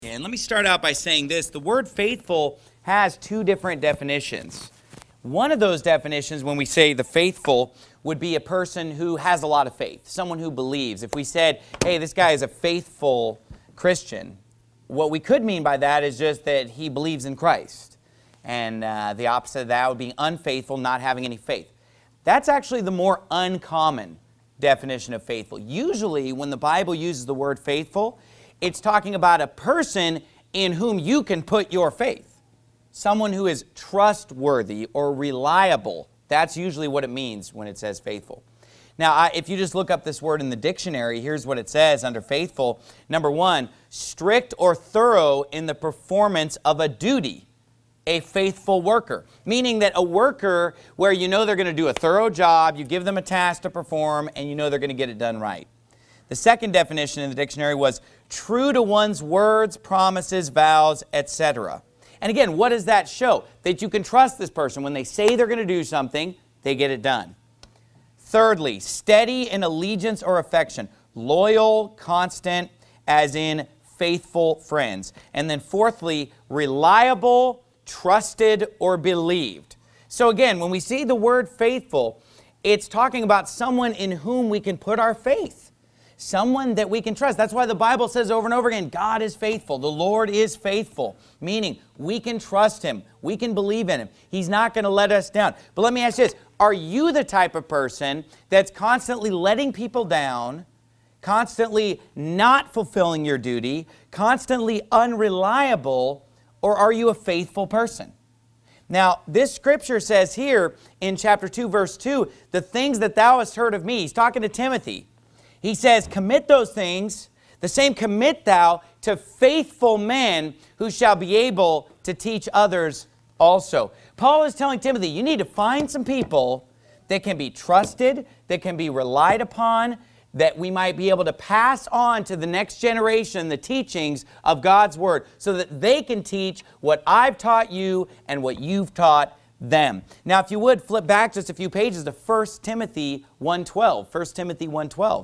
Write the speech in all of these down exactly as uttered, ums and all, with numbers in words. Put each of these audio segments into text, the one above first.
And let me start out by saying this. The word faithful has two different definitions. One of those definitions, when we say the faithful, would be a person who has a lot of faith, someone who believes. If we said, hey, this guy is a faithful Christian, what we could mean by that is just that he believes in Christ. And uh, the opposite of that would be unfaithful, not having any faith. That's actually the more uncommon definition of faithful. Usually, when the Bible uses the word faithful, it's talking about a person in whom you can put your faith. Someone who is trustworthy or reliable. That's usually what it means when it says faithful. Now, I, if you just look up this word in the dictionary, here's what it says under faithful. Number one, strict or thorough in the performance of a duty. A faithful worker. Meaning that a worker where you know they're going to do a thorough job, you give them a task to perform, and you know they're going to get it done right. The second definition in the dictionary was true to one's words, promises, vows, et cetera. And again, what does that show? That you can trust this person. When they say they're going to do something, they get it done. Thirdly, steady in allegiance or affection. Loyal, constant, as in faithful friends. And then fourthly, reliable, trusted, or believed. So again, when we see the word faithful, it's talking about someone in whom we can put our faith. Someone that we can trust. That's why the Bible says over and over again, God is faithful. The Lord is faithful. Meaning, we can trust Him. We can believe in Him. He's not going to let us down. But let me ask you this. Are you the type of person that's constantly letting people down, constantly not fulfilling your duty, constantly unreliable, or are you a faithful person? Now, this scripture says here in chapter two, verse two, the things that thou hast heard of me. He's talking to Timothy. He says, commit those things, the same commit thou to faithful men who shall be able to teach others also. Paul is telling Timothy, you need to find some people that can be trusted, that can be relied upon, that we might be able to pass on to the next generation the teachings of God's Word so that they can teach what I've taught you and what you've taught them. Now, if you would, flip back just a few pages to First Timothy one twelve. First Timothy one twelve.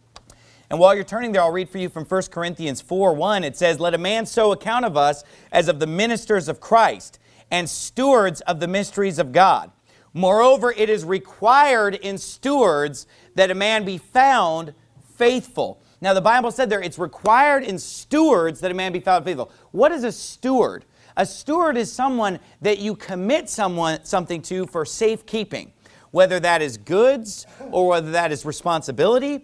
And while you're turning there, I'll read for you from First Corinthians four one. It says, let a man so account of us as of the ministers of Christ and stewards of the mysteries of God. Moreover, it is required in stewards that a man be found faithful. Now, the Bible said there, it's required in stewards that a man be found faithful. What is a steward? A steward is someone that you commit someone something to for safekeeping, whether that is goods or whether that is responsibility.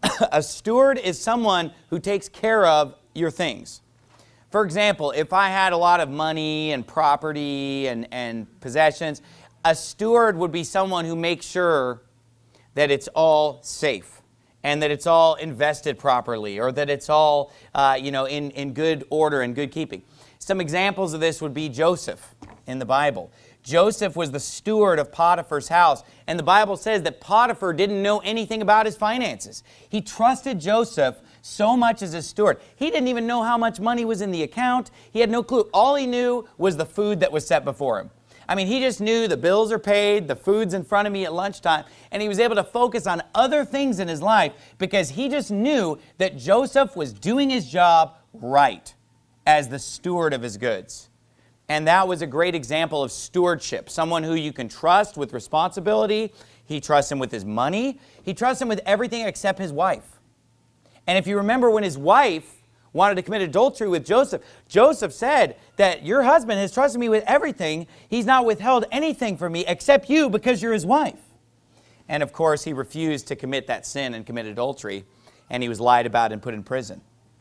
A steward is someone who takes care of your things. For example, if I had a lot of money and property and, and possessions, a steward would be someone who makes sure that it's all safe and that it's all invested properly or that it's all uh, you know, in, in good order and good keeping. Some examples of this would be Joseph in the Bible. Joseph was the steward of Potiphar's house, and the Bible says that Potiphar didn't know anything about his finances. He trusted Joseph so much as a steward. He didn't even know how much money was in the account. He had no clue. All he knew was the food that was set before him. I mean, he just knew the bills are paid, the food's in front of me at lunchtime, and he was able to focus on other things in his life because he just knew that Joseph was doing his job right as the steward of his goods. And that was a great example of stewardship. Someone who you can trust with responsibility. He trusts him with his money. He trusts him with everything except his wife. And if you remember when his wife wanted to commit adultery with Joseph, Joseph said that your husband has trusted me with everything. He's not withheld anything from me except you because you're his wife. And of course, he refused to commit that sin and commit adultery. And he was lied about and put in prison.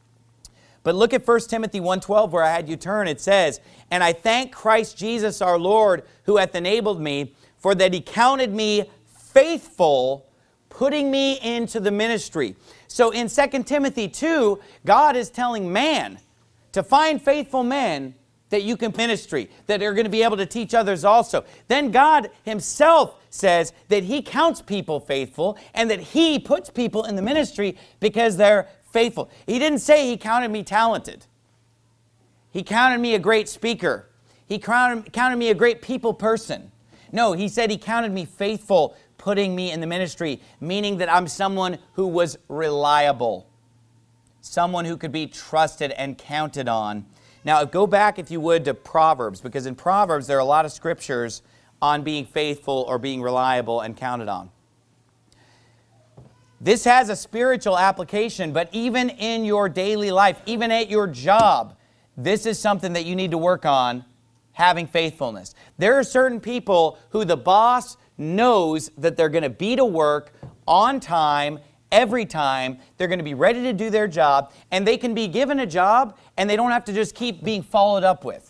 But look at First Timothy one twelve where I had you turn. It says, and I thank Christ Jesus our Lord who hath enabled me, for that He counted me faithful, putting me into the ministry. So in Second Timothy two, God is telling man to find faithful men that you can ministry, that are going to be able to teach others also. Then God Himself says that He counts people faithful and that He puts people in the ministry because they're faithful. He didn't say He counted me talented. He counted me a great speaker. He counted, counted me a great people person. No, He said He counted me faithful, putting me in the ministry, meaning that I'm someone who was reliable. someone who could be trusted and counted on. Now, go back, if you would, to Proverbs, because in Proverbs there are a lot of scriptures on being faithful or being reliable and counted on. This has a spiritual application, but even in your daily life, even at your job, this is something that you need to work on, having faithfulness. There are certain people who the boss knows that they're going to be to work on time, every time. They're going to be ready to do their job, and they can be given a job, and they don't have to just keep being followed up with.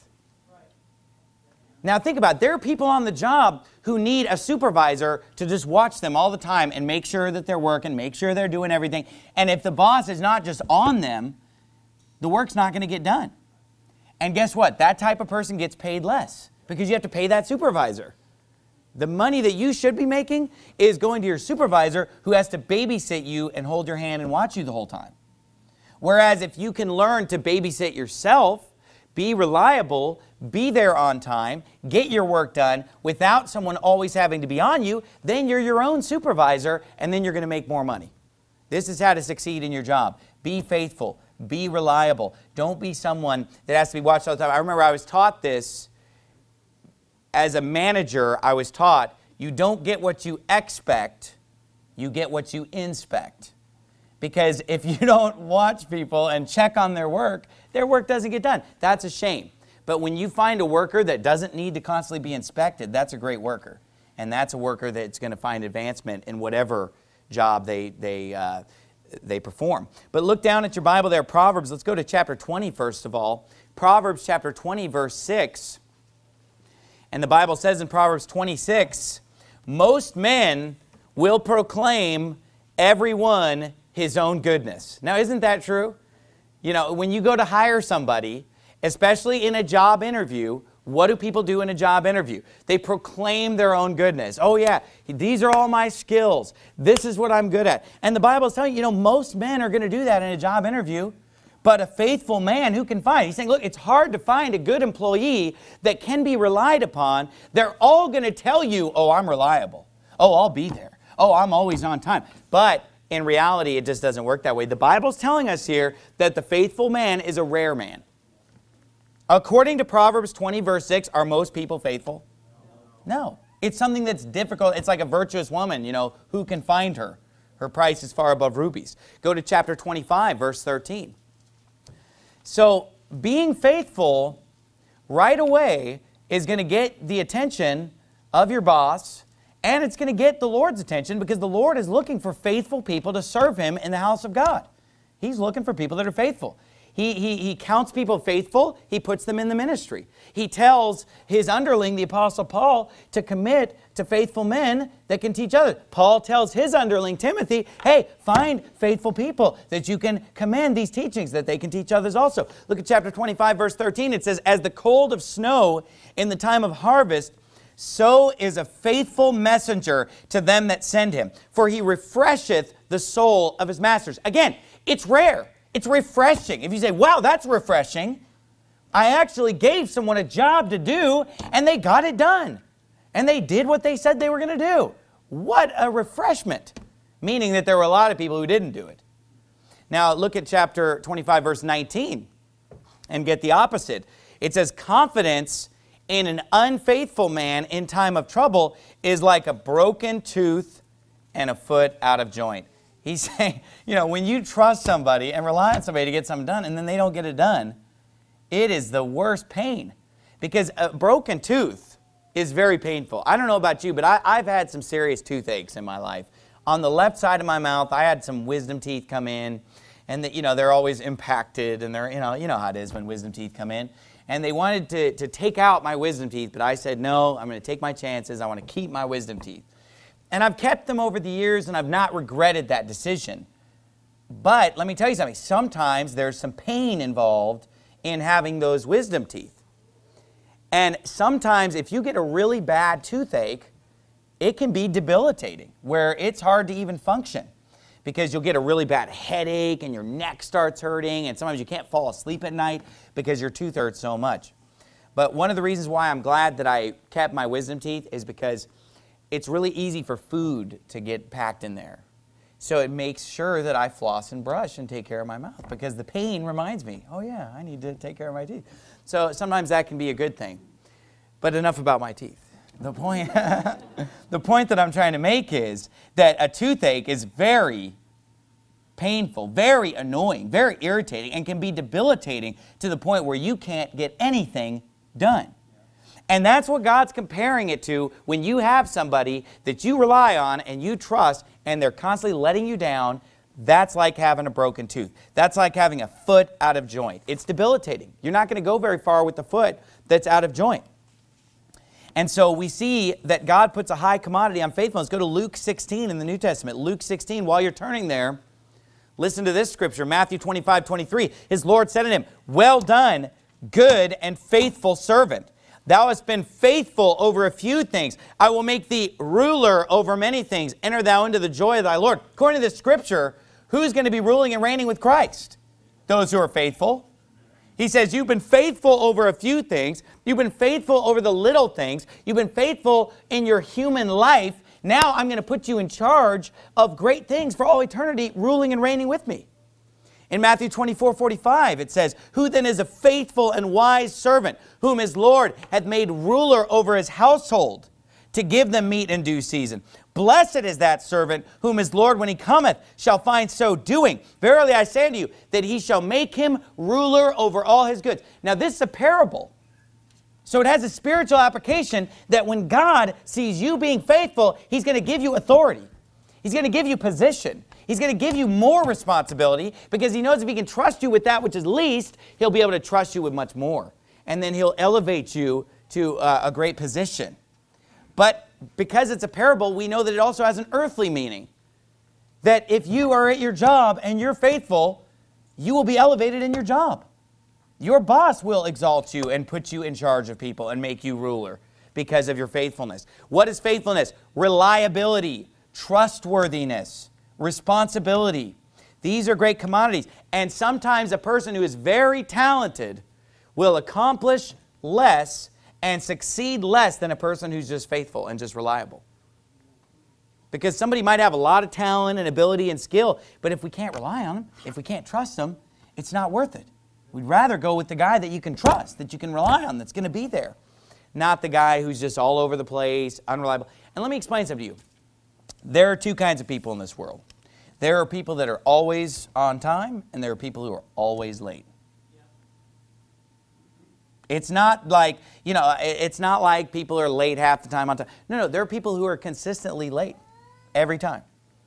Now think about it. There are people on the job who need a supervisor to just watch them all the time and make sure that they're working, make sure they're doing everything. And if the boss is not just on them, the work's not going to get done. And guess what? That type of person gets paid less because you have to pay that supervisor. The money that you should be making is going to your supervisor who has to babysit you and hold your hand and watch you the whole time. Whereas if you can learn to babysit yourself, be reliable, be there on time, get your work done without someone always having to be on you, then you're your own supervisor, and then you're going to make more money. This is how to succeed in your job. Be faithful. Be reliable. Don't be someone that has to be watched all the time. I remember I was taught this as a manager. I was taught you don't get what you expect, you get what you inspect. Because if you don't watch people and check on their work, their work doesn't get done. That's a shame. But when you find a worker that doesn't need to constantly be inspected, that's a great worker. And that's a worker that's going to find advancement in whatever job they, they, uh, they perform. But look down at your Bible there, Proverbs. Let's go to chapter twenty first of all. Proverbs chapter twenty, verse six. And the Bible says in Proverbs twenty-six, most men will proclaim everyone his own goodness. Now, isn't that true? You know, when you go to hire somebody, especially in a job interview, what do people do in a job interview? They proclaim their own goodness. Oh yeah, these are all my skills. This is what I'm good at. And the Bible is telling you, you know, most men are going to do that in a job interview. But a faithful man, who can find? He's saying, look, it's hard to find a good employee that can be relied upon. They're all going to tell you, oh, I'm reliable. Oh, I'll be there. Oh, I'm always on time. But in reality, it just doesn't work that way. The Bible's telling us here that the faithful man is a rare man. According to Proverbs twenty, verse six, are most people faithful? No. It's something that's difficult. It's like a virtuous woman, you know, who can find her? Her price is far above rubies. Go to chapter twenty-five, verse thirteen. So being faithful right away is going to get the attention of your boss, and it's going to get the Lord's attention because the Lord is looking for faithful people to serve Him in the house of God. He's looking for people that are faithful. He, he, he counts people faithful. He puts them in the ministry. He tells his underling, the Apostle Paul, to commit to faithful men that can teach others. Paul tells his underling, Timothy, hey, find faithful people that you can commend these teachings, that they can teach others also. Look at chapter twenty-five, verse thirteen. It says, as the cold of snow in the time of harvest, so is a faithful messenger to them that send him. For he refresheth the soul of his masters. Again, it's rare. It's refreshing. If you say, wow, that's refreshing. I actually gave someone a job to do, and they got it done. And they did what they said they were going to do. What a refreshment. Meaning that there were a lot of people who didn't do it. Now look at chapter twenty-five, verse nineteen, and get the opposite. It says, confidence in an unfaithful man in time of trouble is like a broken tooth and a foot out of joint. He's saying, you know, when you trust somebody and rely on somebody to get something done and then they don't get it done, it is the worst pain. Because a broken tooth is very painful. I don't know about you, but I, I've had some serious toothaches in my life. On the left side of my mouth, I had some wisdom teeth come in, and the, you know, they're always impacted, and they're, you know, you know how it is when wisdom teeth come in. And they wanted to, to take out my wisdom teeth, but I said, no, I'm going to take my chances. I want to keep my wisdom teeth. And I've kept them over the years, and I've not regretted that decision. But let me tell you something. Sometimes there's some pain involved in having those wisdom teeth. And sometimes if you get a really bad toothache, it can be debilitating, where it's hard to even function. Because you'll get a really bad headache, and your neck starts hurting, and sometimes you can't fall asleep at night because your tooth hurts so much. But one of the reasons why I'm glad that I kept my wisdom teeth is because it's really easy for food to get packed in there. So it makes sure that I floss and brush and take care of my mouth because the pain reminds me, oh yeah, I need to take care of my teeth. So sometimes that can be a good thing. But enough about my teeth. The point, the point that I'm trying to make is that a toothache is very painful, very annoying, very irritating, and can be debilitating to the point where you can't get anything done. And that's what God's comparing it to when you have somebody that you rely on and you trust and they're constantly letting you down. That's like having a broken tooth. That's like having a foot out of joint. It's debilitating. You're not going to go very far with the foot that's out of joint. And so we see that God puts a high commodity on faithfulness. Go to Luke sixteen in the New Testament. Luke sixteen, while you're turning there, listen to this scripture, Matthew twenty-five, twenty-three. His Lord said to him, well done, good and faithful servant. Thou hast been faithful over a few things. I will make thee ruler over many things. Enter thou into the joy of thy Lord. According to this scripture, who's going to be ruling and reigning with Christ? Those who are faithful. He says, you've been faithful over a few things. You've been faithful over the little things. You've been faithful in your human life. Now I'm going to put you in charge of great things for all eternity, ruling and reigning with me. In Matthew twenty-four, forty-five, it says, who then is a faithful and wise servant, whom his Lord hath made ruler over his household, to give them meat in due season? Blessed is that servant, whom his Lord, when he cometh, shall find so doing. Verily I say unto you, that he shall make him ruler over all his goods. Now this is a parable. So it has a spiritual application that when God sees you being faithful, he's going to give you authority. He's going to give you position. He's going to give you more responsibility because he knows if he can trust you with that which is least, he'll be able to trust you with much more. And then he'll elevate you to uh, a great position. But because it's a parable, we know that it also has an earthly meaning. That if you are at your job and you're faithful, you will be elevated in your job. Your boss will exalt you and put you in charge of people and make you ruler because of your faithfulness. What is faithfulness? Reliability, trustworthiness, responsibility. These are great commodities. And sometimes a person who is very talented will accomplish less and succeed less than a person who's just faithful and just reliable. Because somebody might have a lot of talent and ability and skill, but if we can't rely on them, if we can't trust them, it's not worth it. We'd rather go with the guy that you can trust, that you can rely on, that's going to be there. Not the guy who's just all over the place, unreliable. And let me explain something to you. There are two kinds of people in this world. There are people that are always on time, and there are people who are always late. It's not like, you know, it's not like people are late half the time on time. No, no, there are people who are consistently late every time.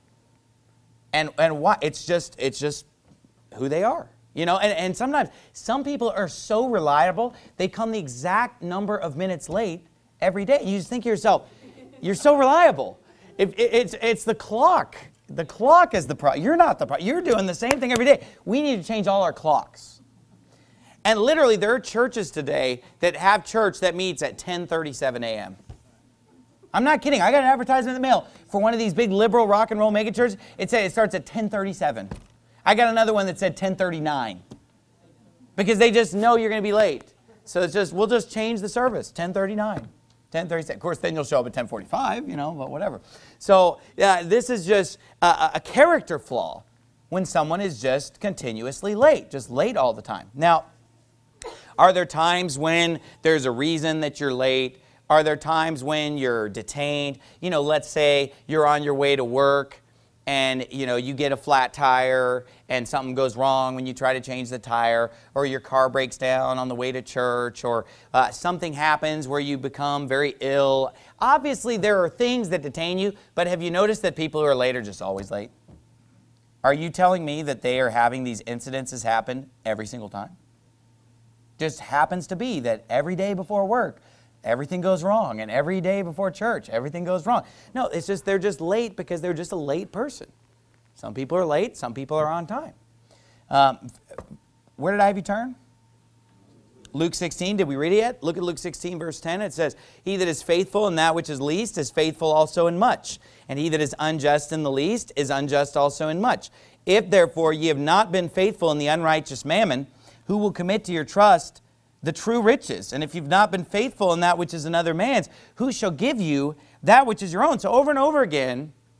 And and why? It's just it's just who they are. You know, and, and sometimes some people are so reliable, they come the exact number of minutes late every day. You just think to yourself, you're so reliable. If it, it's it's the clock. The clock is the problem. You're not the problem. You're doing the same thing every day. We need to change all our clocks. And literally, there are churches today that have church that meets at ten thirty-seven a m I'm not kidding. I got an advertisement in the mail for one of these big liberal rock and roll mega churches. It said it starts at ten thirty-seven. I got another one that said ten thirty-nine. Because they just know you're going to be late. So it's just, we'll just change the service, ten thirty-nine. ten thirty-seven. Of course, then you'll show up at ten forty-five, you know, but whatever. So uh, this is just a, a character flaw when someone is just continuously late, just late all the time. Now, are there times when there's a reason that you're late? Are there times when you're detained? You know, let's say you're on your way to work and, you know, you get a flat tire and something goes wrong when you try to change the tire, or your car breaks down on the way to church, or uh, something happens where you become very ill. Obviously, there are things that detain you, but have you noticed that people who are late are just always late? Are you telling me that they are having these incidences happen every single time? Just happens to be that every day before work, everything goes wrong, and every day before church, everything goes wrong. No, it's just they're just late because they're just a late person. Some people are late, some people are on time. Um, where did I have you turn? Luke sixteen, did we read it yet? Look at Luke sixteen, verse ten. It says, he that is faithful in that which is least is faithful also in much. And he that is unjust in the least is unjust also in much. If therefore ye have not been faithful in the unrighteous mammon, who will commit to your trust the true riches? And if you've not been faithful in that which is another man's, who shall give you that which is your own? So over and over again,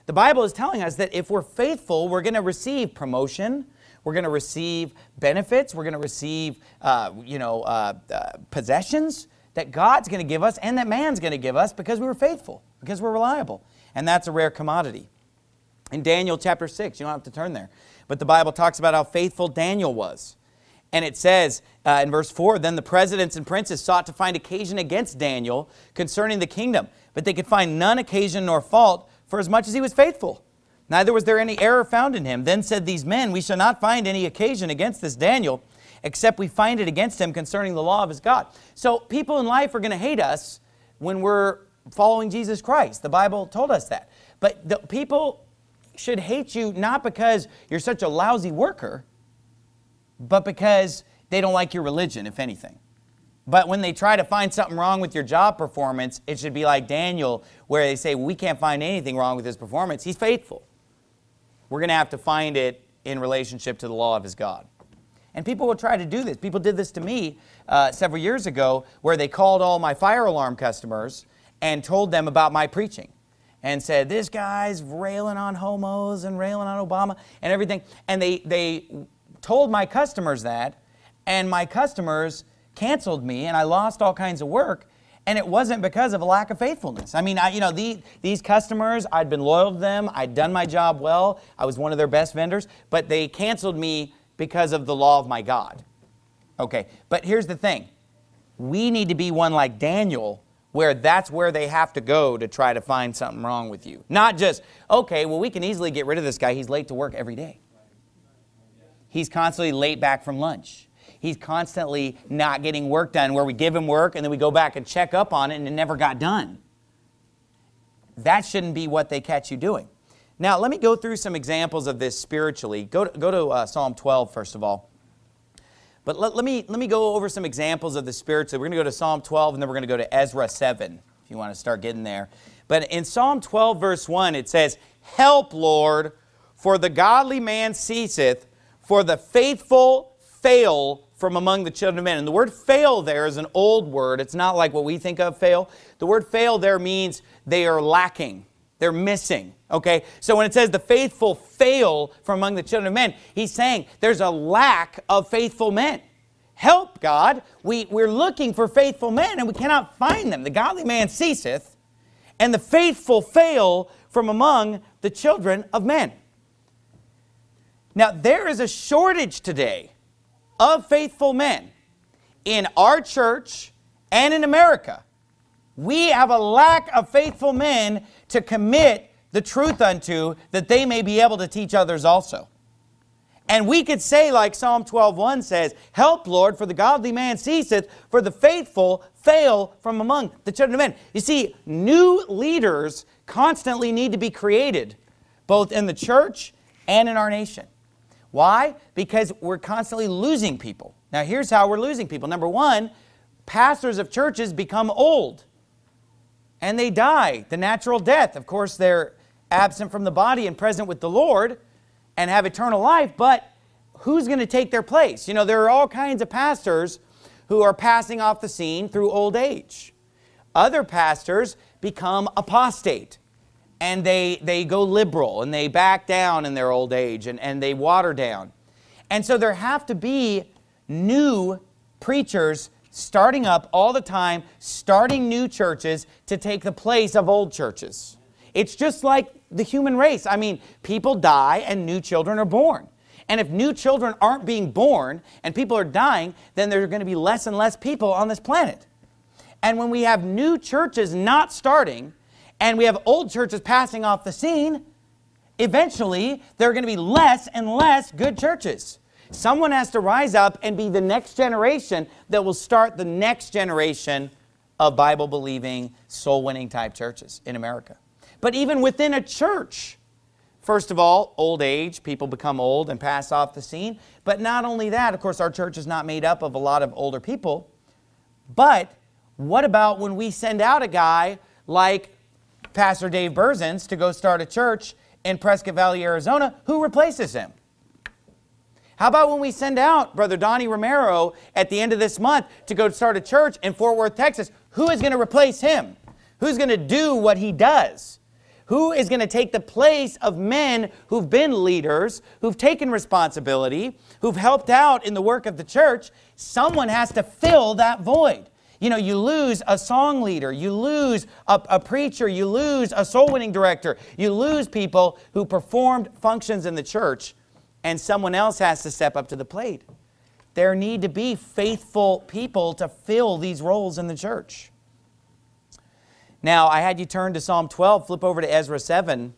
The Bible is telling us that if we're faithful, we're going to receive promotion, we're going to receive benefits, we're going to receive, uh, you know, uh, uh, possessions that God's going to give us and that man's going to give us because we were faithful, because we're reliable. And that's a rare commodity. In Daniel chapter six, you don't have to turn there, but the Bible talks about how faithful Daniel was. And it says uh, in verse four, then the presidents and princes sought to find occasion against Daniel concerning the kingdom, but they could find none occasion nor fault, for as much as he was faithful. Neither was there any error found in him. Then said these men, we shall not find any occasion against this Daniel, except we find it against him concerning the law of his God. So people in life are going to hate us when we're following Jesus Christ. The Bible told us that. But the people should hate you not because you're such a lousy worker, but because they don't like your religion, if anything. But when they try to find something wrong with your job performance, it should be like Daniel, where they say, we can't find anything wrong with his performance. He's faithful. We're going to have to find it in relationship to the law of his God. And people will try to do this. People did this to me uh, several years ago, where they called all my fire alarm customers and told them about my preaching. And said, this guy's railing on homos and railing on Obama and everything. And they, they told my customers that, and my customers canceled me, and I lost all kinds of work, and it wasn't because of a lack of faithfulness. I mean, I, you know, the, these customers, I'd been loyal to them, I'd done my job well, I was one of their best vendors, but they canceled me because of the law of my God. Okay, but here's the thing. We need to be one like Daniel, where that's where they have to go to try to find something wrong with you. Not just, okay, well, we can easily get rid of this guy. He's late to work every day. He's constantly late back from lunch. He's constantly not getting work done, where we give him work and then we go back and check up on it and it never got done. That shouldn't be what they catch you doing. Now, let me go through some examples of this spiritually. Go to, go to uh, Psalm twelve, first of all. But let, let, me, let me go over some examples of the spiritually. We're going to go to Psalm twelve, and then we're going to go to Ezra seven, if you want to start getting there. But in Psalm twelve, verse one, it says, help, Lord, for the godly man ceaseth, for the faithful fail from among the children of men. And the word fail there is an old word. It's not like what we think of fail. The word fail there means they are lacking. They're missing. Okay? So when it says the faithful fail from among the children of men, he's saying there's a lack of faithful men. Help, God. We, we're looking for faithful men and we cannot find them. The godly man ceaseth, and the faithful fail from among the children of men. Now, there is a shortage today of faithful men in our church and in America. We have a lack of faithful men to commit the truth unto, that they may be able to teach others also. And we could say, like Psalm twelve one says, help, Lord, for the godly man ceaseth, for the faithful fail from among the children of men. You see, new leaders constantly need to be created, both in the church and in our nation. Why? Because we're constantly losing people. Now, here's how we're losing people. Number one, pastors of churches become old and they die the natural death. Of course, they're absent from the body and present with the Lord and have eternal life, but who's going to take their place? You know, there are all kinds of pastors who are passing off the scene through old age. Other pastors become apostate. And they, they go liberal, and they back down in their old age, and, and they water down. And so there have to be new preachers starting up all the time, starting new churches to take the place of old churches. It's just like the human race. I mean, people die and new children are born. And if new children aren't being born and people are dying, then there are going to be less and less people on this planet. And when we have new churches not starting, and we have old churches passing off the scene, eventually there are going to be less and less good churches. Someone has to rise up and be the next generation that will start the next generation of Bible-believing, soul-winning type churches in America. But even within a church, first of all, old age, people become old and pass off the scene. But not only that, of course, our church is not made up of a lot of older people. But what about when we send out a guy like Pastor Dave Berzins to go start a church in Prescott Valley, Arizona? Who replaces him? How about when we send out Brother Donnie Romero at the end of this month to go start a church in Fort Worth, Texas? Who is going to replace him? Who's going to do what he does? Who is going to take the place of men who've been leaders, who've taken responsibility, who've helped out in the work of the church? Someone has to fill that void. You know, you lose a song leader, you lose a, a preacher, you lose a soul winning director, you lose people who performed functions in the church, and someone else has to step up to the plate. There need to be faithful people to fill these roles in the church. Now, I had you turn to Psalm twelve, flip over to Ezra seven.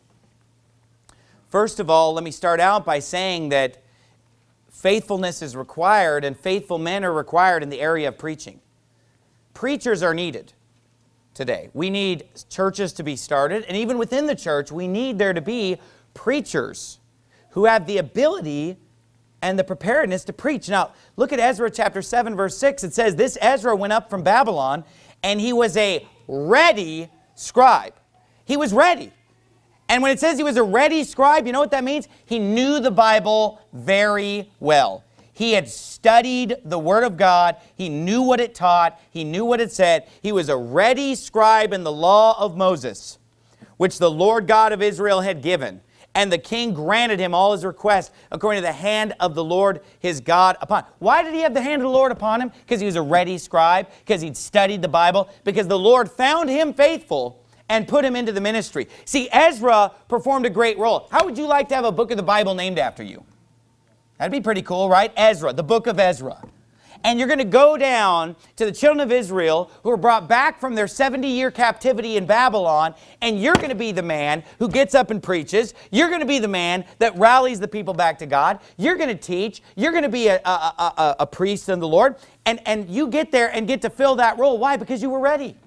First of all, let me start out by saying that faithfulness is required, and faithful men are required in the area of preaching. Preachers are needed today. We need churches to be started, and even within the church, we need there to be preachers who have the ability and the preparedness to preach. Now, look at Ezra chapter seven, verse six. It says, this Ezra went up from Babylon, and he was a ready scribe. He was ready. And when it says he was a ready scribe, you know what that means? He knew the Bible very well. He had studied the Word of God. He knew what it taught. He knew what it said. He was a ready scribe in the law of Moses, which the Lord God of Israel had given. And the king granted him all his requests according to the hand of the Lord his God upon him. Why did he have the hand of the Lord upon him? Because he was a ready scribe, because he'd studied the Bible, because the Lord found him faithful and put him into the ministry. See, Ezra performed a great role. How would you like to have a book of the Bible named after you? That'd be pretty cool, right? Ezra, the book of Ezra. And you're going to go down to the children of Israel who were brought back from their seventy-year captivity in Babylon, and you're going to be the man who gets up and preaches. You're going to be the man that rallies the people back to God. You're going to teach. You're going to be a, a, a, a priest in the Lord. And, and you get there and get to fill that role. Why? Because you were ready.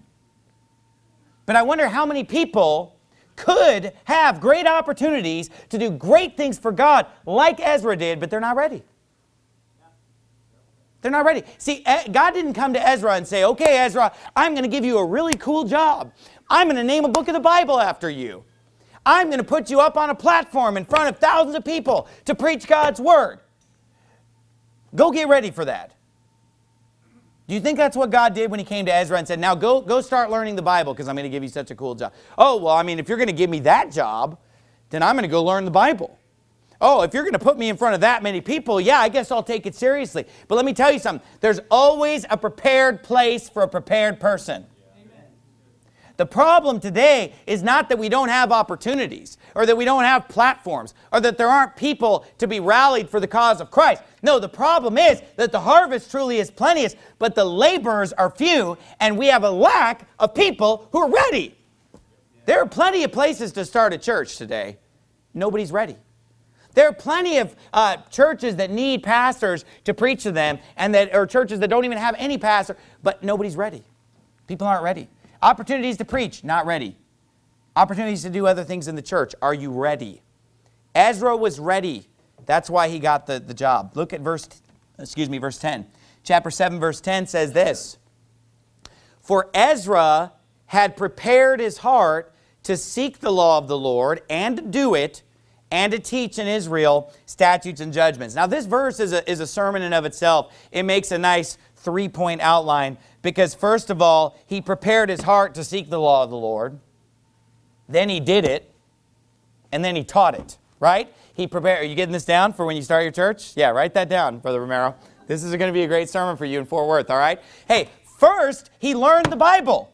But I wonder how many people could have great opportunities to do great things for God like Ezra did, but they're not ready. They're not ready. See, God didn't come to Ezra and say, okay, Ezra, I'm going to give you a really cool job. I'm going to name a book of the Bible after you. I'm going to put you up on a platform in front of thousands of people to preach God's Word. Go get ready for that. Do you think that's what God did when He came to Ezra and said, now go, go start learning the Bible because I'm going to give you such a cool job? Oh, well, I mean, if you're going to give me that job, then I'm going to go learn the Bible. Oh, if you're going to put me in front of that many people, yeah, I guess I'll take it seriously. But let me tell you something. There's always a prepared place for a prepared person. Amen. The problem today is not that we don't have opportunities or that we don't have platforms or that there aren't people to be rallied for the cause of Christ. No, the problem is that the harvest truly is plenteous, but the laborers are few, and we have a lack of people who are ready. There are plenty of places to start a church today. Nobody's ready. There are plenty of uh, churches that need pastors to preach to them, and that or churches that don't even have any pastor, but nobody's ready. People aren't ready. Opportunities to preach, not ready. Opportunities to do other things in the church. Are you ready? Ezra was ready. That's why he got the, the job. Look at verse, excuse me, verse ten. Chapter seven, verse ten says this. For Ezra had prepared his heart to seek the law of the Lord and to do it, and to teach in Israel statutes and judgments. Now this verse is a, is a sermon in of itself. It makes a nice three-point outline because first of all, he prepared his heart to seek the law of the Lord. Then he did it, and then he taught it, right? He prepared. Are you getting this down for when you start your church? Yeah, write that down, Brother Romero. This is going to be a great sermon for you in Fort Worth, all right? Hey, first he learned the Bible.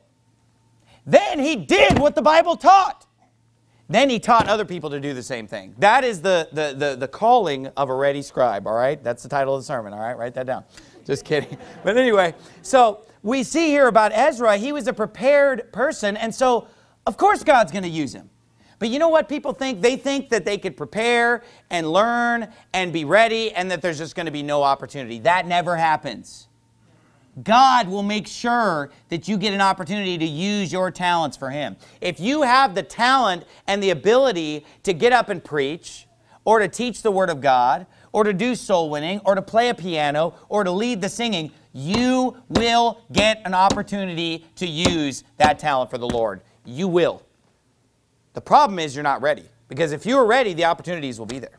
Then he did what the Bible taught. Then he taught other people to do the same thing. That is the, the, the, the calling of a ready scribe, all right? That's the title of the sermon, all right? Write that down. Just kidding. But anyway, so we see here about Ezra, he was a prepared person, and so, of course, God's going to use him. But you know what people think? They think that they could prepare and learn and be ready, and that there's just going to be no opportunity. That never happens. God will make sure that you get an opportunity to use your talents for Him. If you have the talent and the ability to get up and preach, or to teach the Word of God, or to do soul winning, or to play a piano, or to lead the singing, you will get an opportunity to use that talent for the Lord. You will. The problem is you're not ready. Because if you are ready, the opportunities will be there.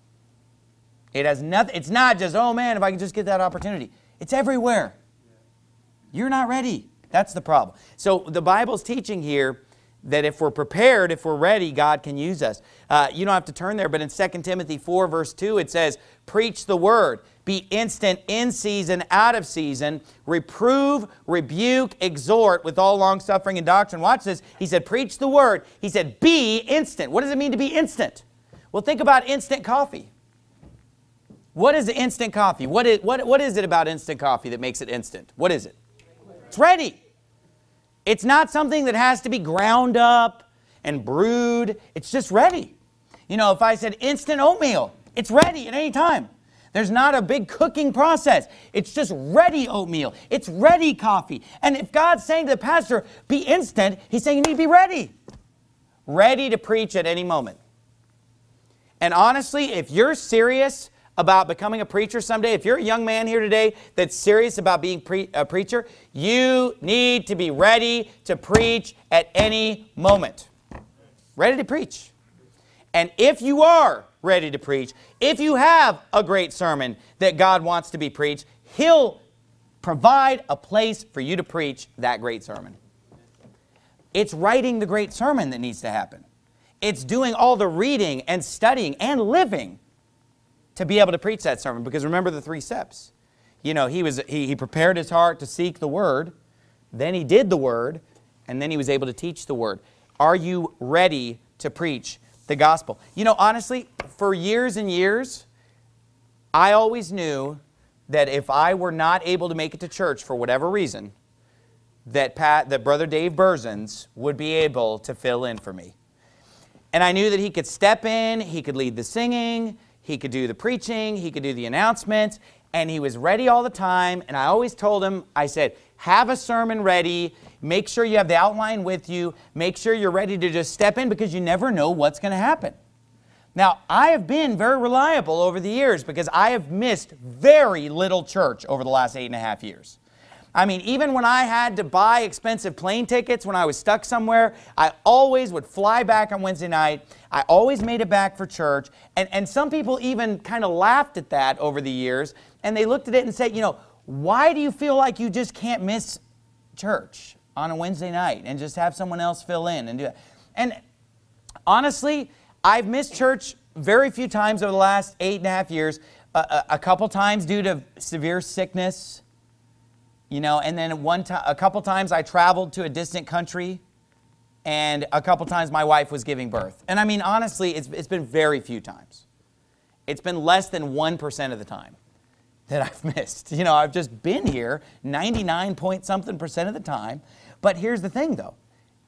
It has nothing, it's not just, oh man, if I can just get that opportunity. It's everywhere. You're not ready. That's the problem. So the Bible's teaching here that if we're prepared, if we're ready, God can use us. Uh, you don't have to turn there, but in Second Timothy four, verse two, it says, preach the word. Be instant in season, out of season. Reprove, rebuke, exhort with all long-suffering and doctrine. Watch this. He said, preach the word. He said, be instant. What does it mean to be instant? Well, think about instant coffee. What is instant coffee? What is, what, what is it about instant coffee that makes it instant? What is it? It's ready. It's not something that has to be ground up and brewed. It's just ready. You know, if I said instant oatmeal, it's ready at any time. There's not a big cooking process. It's just ready oatmeal. It's ready coffee. And if God's saying to the pastor, be instant, He's saying you need to be ready. Ready to preach at any moment. And honestly, if you're serious about becoming a preacher someday, if you're a young man here today that's serious about being pre- a preacher, you need to be ready to preach at any moment. Ready to preach. And if you are ready to preach, if you have a great sermon that God wants to be preached, He'll provide a place for you to preach that great sermon. It's writing the great sermon that needs to happen. It's doing all the reading and studying and living to be able to preach that sermon. Because remember the three steps. You know, he was he, he prepared his heart to seek the Word, then he did the Word, and then he was able to teach the Word. Are you ready to preach the gospel? You know, honestly, for years and years, I always knew that if I were not able to make it to church for whatever reason, that Pat, that Brother Dave Berzins would be able to fill in for me. And I knew that he could step in, he could lead the singing, he could do the preaching, he could do the announcements, and he was ready all the time. And I always told him, I said, have a sermon ready, make sure you have the outline with you, make sure you're ready to just step in because you never know what's going to happen. Now, I have been very reliable over the years because I have missed very little church over the last eight and a half years. I mean, even when I had to buy expensive plane tickets when I was stuck somewhere, I always would fly back on Wednesday night. I always made it back for church. And, and some people even kind of laughed at that over the years. And they looked at it and said, you know, why do you feel like you just can't miss church on a Wednesday night and just have someone else fill in and do that? And honestly, I've missed church very few times over the last eight and a half years. A, a, a couple times due to severe sickness. You know, and then one time, a couple times I traveled to a distant country, and a couple times my wife was giving birth. And I mean, honestly, it's, it's been very few times. It's been less than one percent of the time that I've missed. You know, I've just been here ninety-nine point something percent of the time. But here's the thing, though.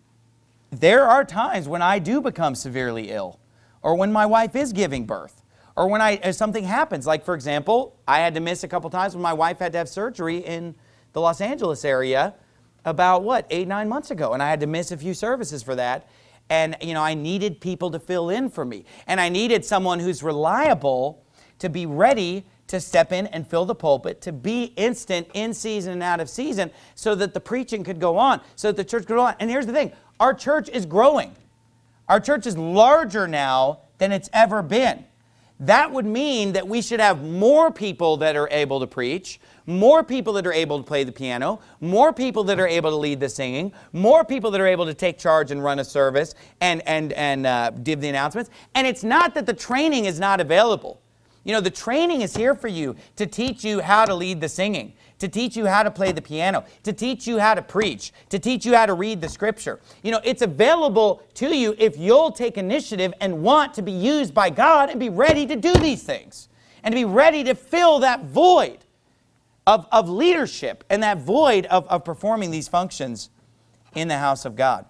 There are times when I do become severely ill, or when my wife is giving birth, or when I, if something happens. Like, for example, I had to miss a couple times when my wife had to have surgery in the Los Angeles area about, what, eight, nine months ago. And I had to miss a few services for that. And, you know, I needed people to fill in for me. And I needed someone who's reliable to be ready to step in and fill the pulpit, to be instant in season and out of season so that the preaching could go on, so that the church could go on. And here's the thing. Our church is growing. Our church is larger now than it's ever been. That would mean that we should have more people that are able to preach, more people that are able to play the piano, more people that are able to lead the singing, more people that are able to take charge and run a service and, and, and uh, give the announcements. And it's not that the training is not available. You know, the training is here for you to teach you how to lead the singing, to teach you how to play the piano, to teach you how to preach, to teach you how to read the Scripture. You know, it's available to you if you'll take initiative and want to be used by God and be ready to do these things and to be ready to fill that void of, of leadership and that void of, of performing these functions in the house of God.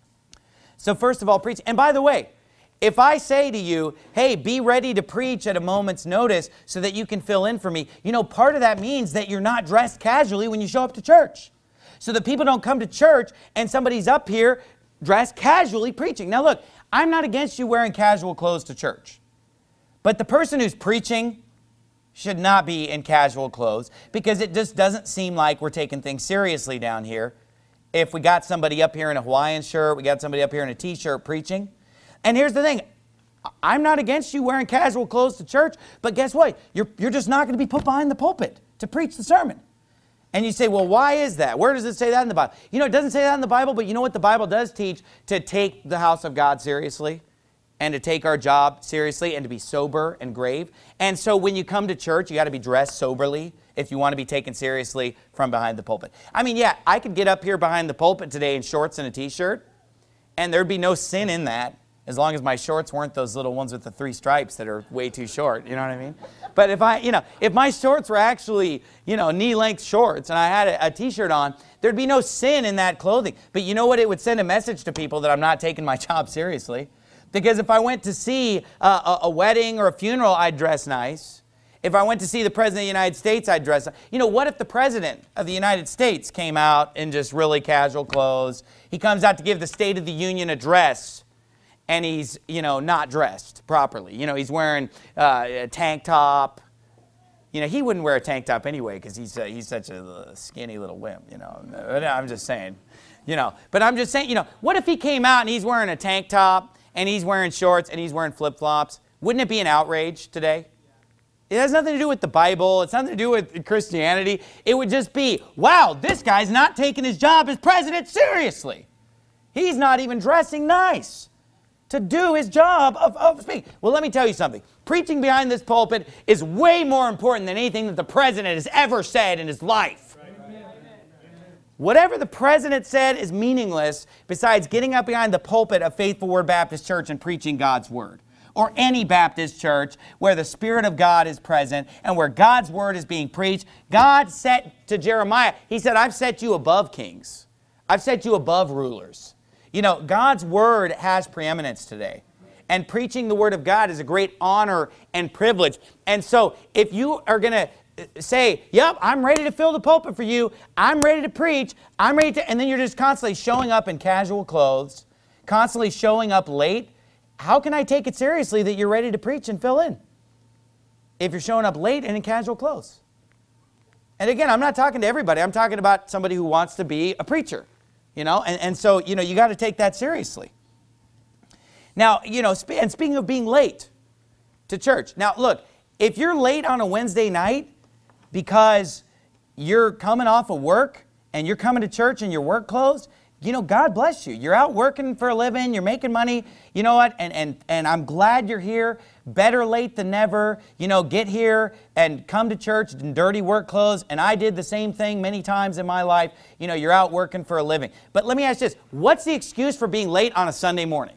So first of all, preach. And by the way, if I say to you, hey, be ready to preach at a moment's notice so that you can fill in for me, you know, part of that means that you're not dressed casually when you show up to church. So that people don't come to church and somebody's up here dressed casually preaching. Now look, I'm not against you wearing casual clothes to church. But the person who's preaching should not be in casual clothes because it just doesn't seem like we're taking things seriously down here. If we got somebody up here in a Hawaiian shirt, we got somebody up here in a t-shirt preaching. And here's the thing, I'm not against you wearing casual clothes to church, but guess what? You're, you're just not going to be put behind the pulpit to preach the sermon. And you say, well, why is that? Where does it say that in the Bible? You know, it doesn't say that in the Bible, but you know what the Bible does teach? To take the house of God seriously, and to take our job seriously, and to be sober and grave. And so when you come to church, you got to be dressed soberly if you want to be taken seriously from behind the pulpit. I mean, yeah, I could get up here behind the pulpit today in shorts and a t-shirt, and there'd be no sin in that, as long as my shorts weren't those little ones with the three stripes that are way too short, you know what I mean? But if I, you know, if my shorts were actually, you know, knee-length shorts and I had a, a t-shirt on, there'd be no sin in that clothing. But you know what? It would send a message to people that I'm not taking my job seriously. Because if I went to see a, a, a wedding or a funeral, I'd dress nice. If I went to see the President of the United States, I'd dress nice. You know, what if the President of the United States came out in just really casual clothes? He comes out to give the State of the Union address, and he's, you know, not dressed properly. You know, he's wearing uh, a tank top. You know, he wouldn't wear a tank top anyway because he's, uh, he's such a skinny little wimp, you know. I'm just saying, you know. But I'm just saying, you know, what if he came out and he's wearing a tank top and he's wearing shorts and he's wearing flip-flops? Wouldn't it be an outrage today? It has nothing to do with the Bible. It's nothing to do with Christianity. It would just be, wow, this guy's not taking his job as president seriously. He's not even dressing nice to do his job of, of speaking. Well, let me tell you something. Preaching behind this pulpit is way more important than anything that the president has ever said in his life. Right. Whatever the president said is meaningless besides getting up behind the pulpit of Faithful Word Baptist Church and preaching God's Word. Or any Baptist church where the Spirit of God is present and where God's Word is being preached. God said to Jeremiah, He said, I've set you above kings. I've set you above rulers. You know, God's Word has preeminence today. And preaching the Word of God is a great honor and privilege. And so if you are going to say, yep, I'm ready to fill the pulpit for you. I'm ready to preach. I'm ready to, and then you're just constantly showing up in casual clothes, constantly showing up late. How can I take it seriously that you're ready to preach and fill in if you're showing up late and in casual clothes? And again, I'm not talking to everybody. I'm talking about somebody who wants to be a preacher, you know, and, and so, you know, you got to take that seriously. Now, you know, sp- and speaking of being late to church. Now, look, if you're late on a Wednesday night because you're coming off of work and you're coming to church in your work clothes, you know, God bless you. You're out working for a living. You're making money. You know what? And, and, and I'm glad you're here. Better late than never. You know, get here and come to church in dirty work clothes. And I did the same thing many times in my life. You know, you're out working for a living. But let me ask you this. What's the excuse for being late on a Sunday morning?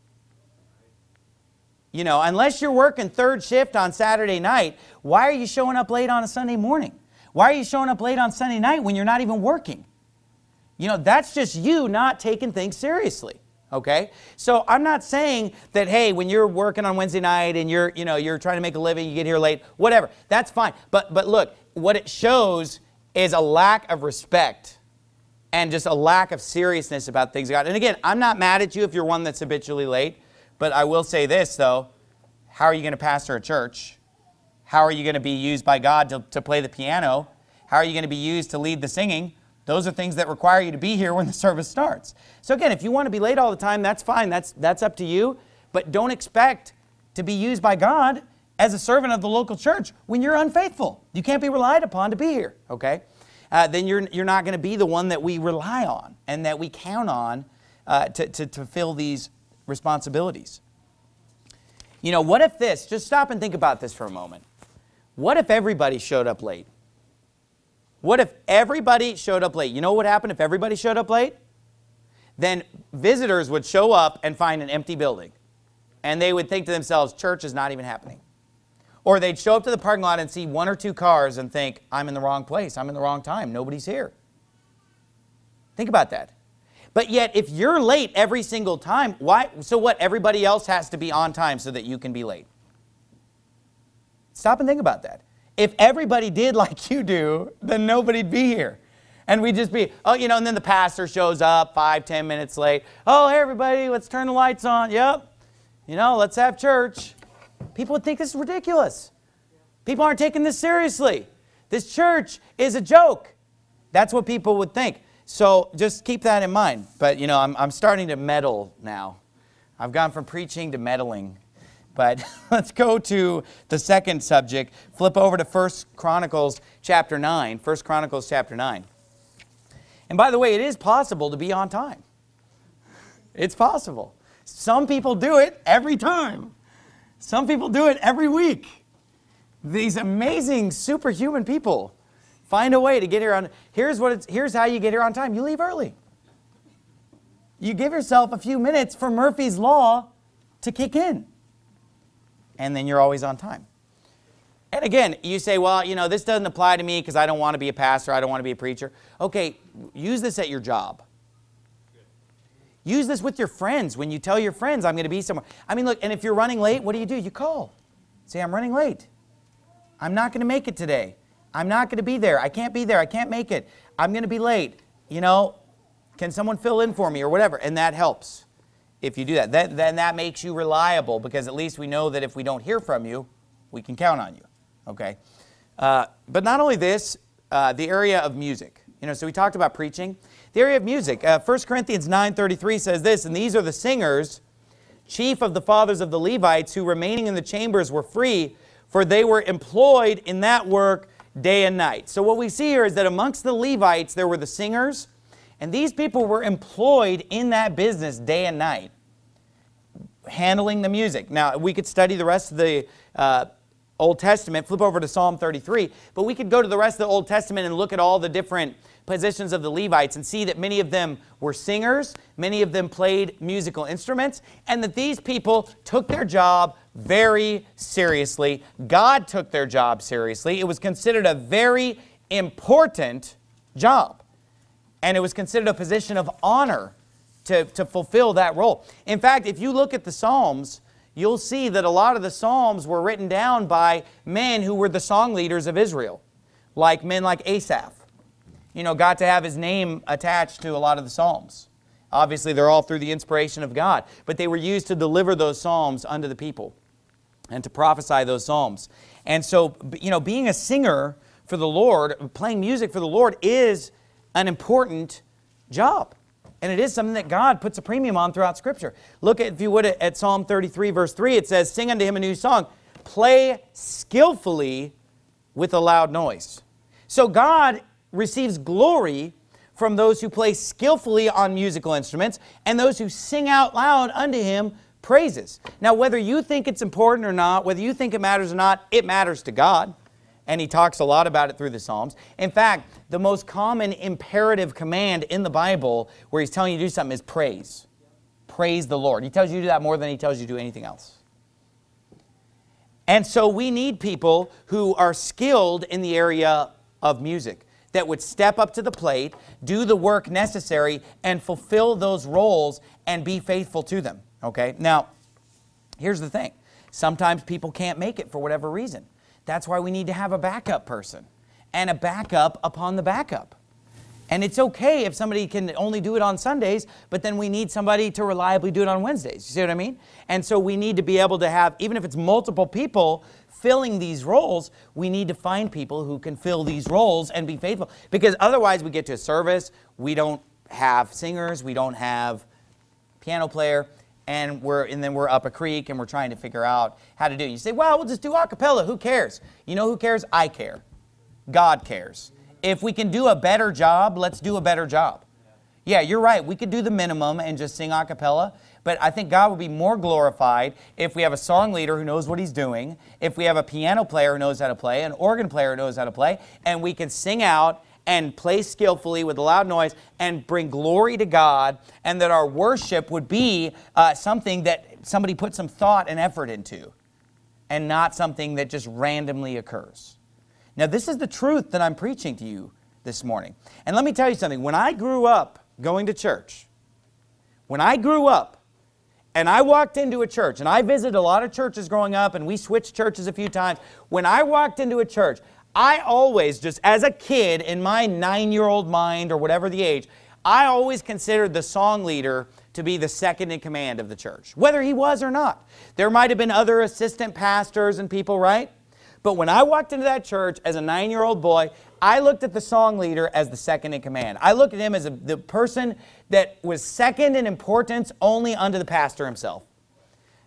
You know, unless you're working third shift on Saturday night, why are you showing up late on a Sunday morning? Why are you showing up late on Sunday night when you're not even working? You know, that's just you not taking things seriously, okay? So I'm not saying that, hey, when you're working on Wednesday night and you're, you know, you're trying to make a living, you get here late, whatever. That's fine. But, but look, what it shows is a lack of respect and just a lack of seriousness about things of God. And again, I'm not mad at you if you're one that's habitually late, but I will say this, though. How are you going to pastor a church? How are you going to be used by God to, to play the piano? How are you going to be used to lead the singing? Those are things that require you to be here when the service starts. So again, if you want to be late all the time, that's fine. That's, that's up to you. But don't expect to be used by God as a servant of the local church when you're unfaithful. You can't be relied upon to be here, okay? Uh, then you're, you're not going to be the one that we rely on and that we count on uh, to, to, to fill these responsibilities. You know, what if this, just stop and think about this for a moment. What if everybody showed up late? What if everybody showed up late? You know what would happen if everybody showed up late? Then visitors would show up and find an empty building. And they would think to themselves, church is not even happening. Or they'd show up to the parking lot and see one or two cars and think, I'm in the wrong place. I'm in the wrong time. Nobody's here. Think about that. But yet, if you're late every single time, why? So what? Everybody else has to be on time so that you can be late. Stop and think about that. If everybody did like you do, then nobody'd be here. And we'd just be, oh, you know, and then the pastor shows up five, ten minutes late. Oh, hey, everybody, let's turn the lights on. Yep. You know, let's have church. People would think this is ridiculous. People aren't taking this seriously. This church is a joke. That's what people would think. So just keep that in mind. But, you know, I'm, I'm starting to meddle now. I've gone from preaching to meddling. But let's go to the second subject. Flip over to First Chronicles chapter nine. First Chronicles chapter nine. And by the way, it is possible to be on time. It's possible. Some people do it every time. Some people do it every week. These amazing superhuman people find a way to get here on. Here's what it's. Here's how you get here on time. You leave early. You give yourself a few minutes for Murphy's Law to kick in. And then you're always on time. And again, you say, well, you know, this doesn't apply to me because I don't want to be a pastor, I don't want to be a preacher. Okay, use this at your job. Use this with your friends when you tell your friends, I'm going to be somewhere. I mean, look, and if you're running late, what do you do? You call. Say, I'm running late. I'm not going to make it today. I'm not going to be there. I can't be there. I can't make it. I'm going to be late. You know, can someone fill in for me or whatever? And that helps. If you do that, then, then that makes you reliable, because at least we know that if we don't hear from you, we can count on you, okay? Uh, but not only this, uh, the area of music. You know, so we talked about preaching. The area of music, uh, First Corinthians nine thirty-three says this, and these are the singers, chief of the fathers of the Levites, who remaining in the chambers were free, for they were employed in that work day and night. So what we see here is that amongst the Levites, there were the singers, and these people were employed in that business day and night, handling the music. Now, we could study the rest of the uh, Old Testament, flip over to Psalm thirty-three, but we could go to the rest of the Old Testament and look at all the different positions of the Levites and see that many of them were singers, many of them played musical instruments, and that these people took their job very seriously. God took their job seriously. It was considered a very important job. And it was considered a position of honor to, to fulfill that role. In fact, if you look at the Psalms, you'll see that a lot of the Psalms were written down by men who were the song leaders of Israel, like men like Asaph. You know, got to have his name attached to a lot of the Psalms. Obviously, they're all through the inspiration of God, but they were used to deliver those Psalms unto the people and to prophesy those Psalms. And so, you know, being a singer for the Lord, playing music for the Lord is an important job. And it is something that God puts a premium on throughout Scripture. Look at, if you would, at Psalm thirty-three, verse three, it says, sing unto him a new song, play skillfully with a loud noise. So God receives glory from those who play skillfully on musical instruments and those who sing out loud unto him praises. Now, whether you think it's important or not, whether you think it matters or not, it matters to God. And he talks a lot about it through the Psalms. In fact, the most common imperative command in the Bible where he's telling you to do something is praise. Praise the Lord. He tells you to do that more than he tells you to do anything else. And so we need people who are skilled in the area of music, that would step up to the plate, do the work necessary, and fulfill those roles and be faithful to them. Okay? Now, here's the thing. Sometimes people can't make it for whatever reason. That's why we need to have a backup person and a backup upon the backup. And it's okay if somebody can only do it on Sundays, but then we need somebody to reliably do it on Wednesdays. You see what I mean? And so we need to be able to have, even if it's multiple people filling these roles, we need to find people who can fill these roles and be faithful. Because otherwise we get to a service, we don't have singers, we don't have piano player, and we're and then we're up a creek and we're trying to figure out how to do it. You say, well, we'll just do a cappella. Who cares? You know who cares? I care. God cares. If we can do a better job, let's do a better job. Yeah, you're right. We could do the minimum and just sing a cappella, but I think God will be more glorified if we have a song leader who knows what he's doing, if we have a piano player who knows how to play, an organ player who knows how to play, and we can sing out and play skillfully with a loud noise and bring glory to God, and that our worship would be uh, something that somebody put some thought and effort into, and not something that just randomly occurs. Now, this is the truth that I'm preaching to you this morning. And let me tell you something. When I grew up going to church, when I grew up and I walked into a church, and I visited a lot of churches growing up, and we switched churches a few times. When I walked into a church, I always, just as a kid in my nine-year-old mind or whatever the age, I always considered the song leader to be the second in command of the church, whether he was or not. There might have been other assistant pastors and people, right? But when I walked into that church as a nine-year-old boy, I looked at the song leader as the second in command. I looked at him as a, the person that was second in importance only unto the pastor himself.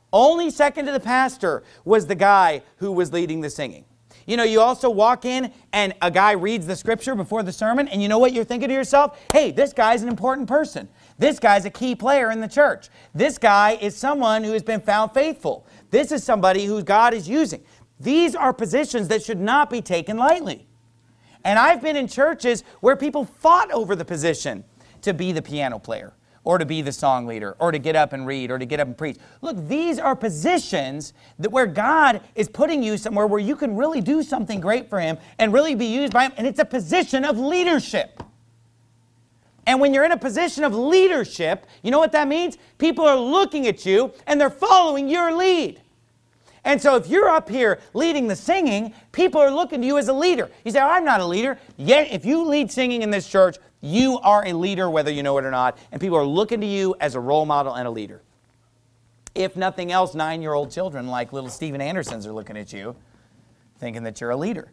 Only second to the pastor was the guy who was leading the singing. You know, you also walk in and a guy reads the scripture before the sermon, and you know what you're thinking to yourself? Hey, this guy's an important person. This guy's a key player in the church. This guy is someone who has been found faithful. This is somebody who God is using. These are positions that should not be taken lightly. And I've been in churches where people fought over the position to be the piano player, or to be the song leader, or to get up and read, or to get up and preach. Look, these are positions that where God is putting you somewhere where you can really do something great for Him and really be used by Him, and it's a position of leadership. And when you're in a position of leadership, you know what that means? People are looking at you and they're following your lead. And so if you're up here leading the singing, people are looking to you as a leader. You say, oh, I'm not a leader. Yet if you lead singing in this church, you are a leader whether you know it or not. And people are looking to you as a role model and a leader. If nothing else, nine-year-old children like little Steven Andersons are looking at you thinking that you're a leader.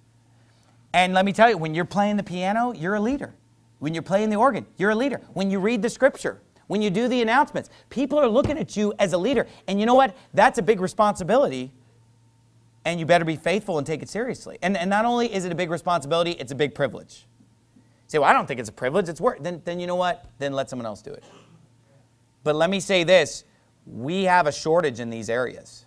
And let me tell you, when you're playing the piano, you're a leader. When you're playing the organ, you're a leader. When you read the scripture, when you do the announcements, people are looking at you as a leader. And you know what? That's a big responsibility. And you better be faithful and take it seriously. And, and not only is it a big responsibility, it's a big privilege. You say, well, I don't think it's a privilege. It's work. Then, then you know what? Then let someone else do it. But let me say this. We have a shortage in these areas.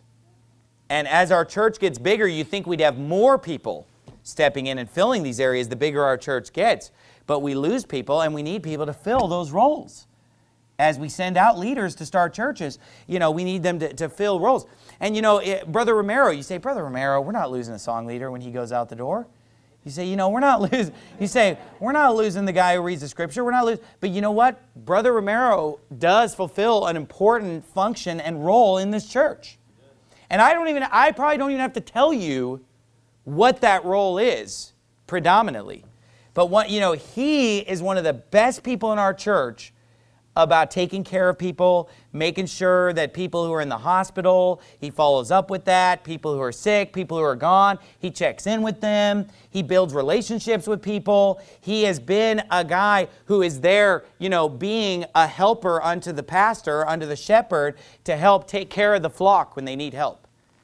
And as our church gets bigger, you think we'd have more people stepping in and filling these areas the bigger our church gets. But we lose people, and we need people to fill those roles. As we send out leaders to start churches, you know, we need them to, to fill roles. And, you know, it, Brother Romero, you say, Brother Romero, we're not losing a song leader when he goes out the door. You say, you know, we're not losing, you say, we're not losing the guy who reads the scripture. We're not losing, but you know what? Brother Romero does fulfill an important function and role in this church. And I don't even, I probably don't even have to tell you what that role is predominantly. But what, you know, he is one of the best people in our church about taking care of people, making sure that people who are in the hospital, he follows up with that, people who are sick, people who are gone, he checks in with them, he builds relationships with people. He has been a guy who is there, you know, being a helper unto the pastor, unto the shepherd, to help take care of the flock when they need help.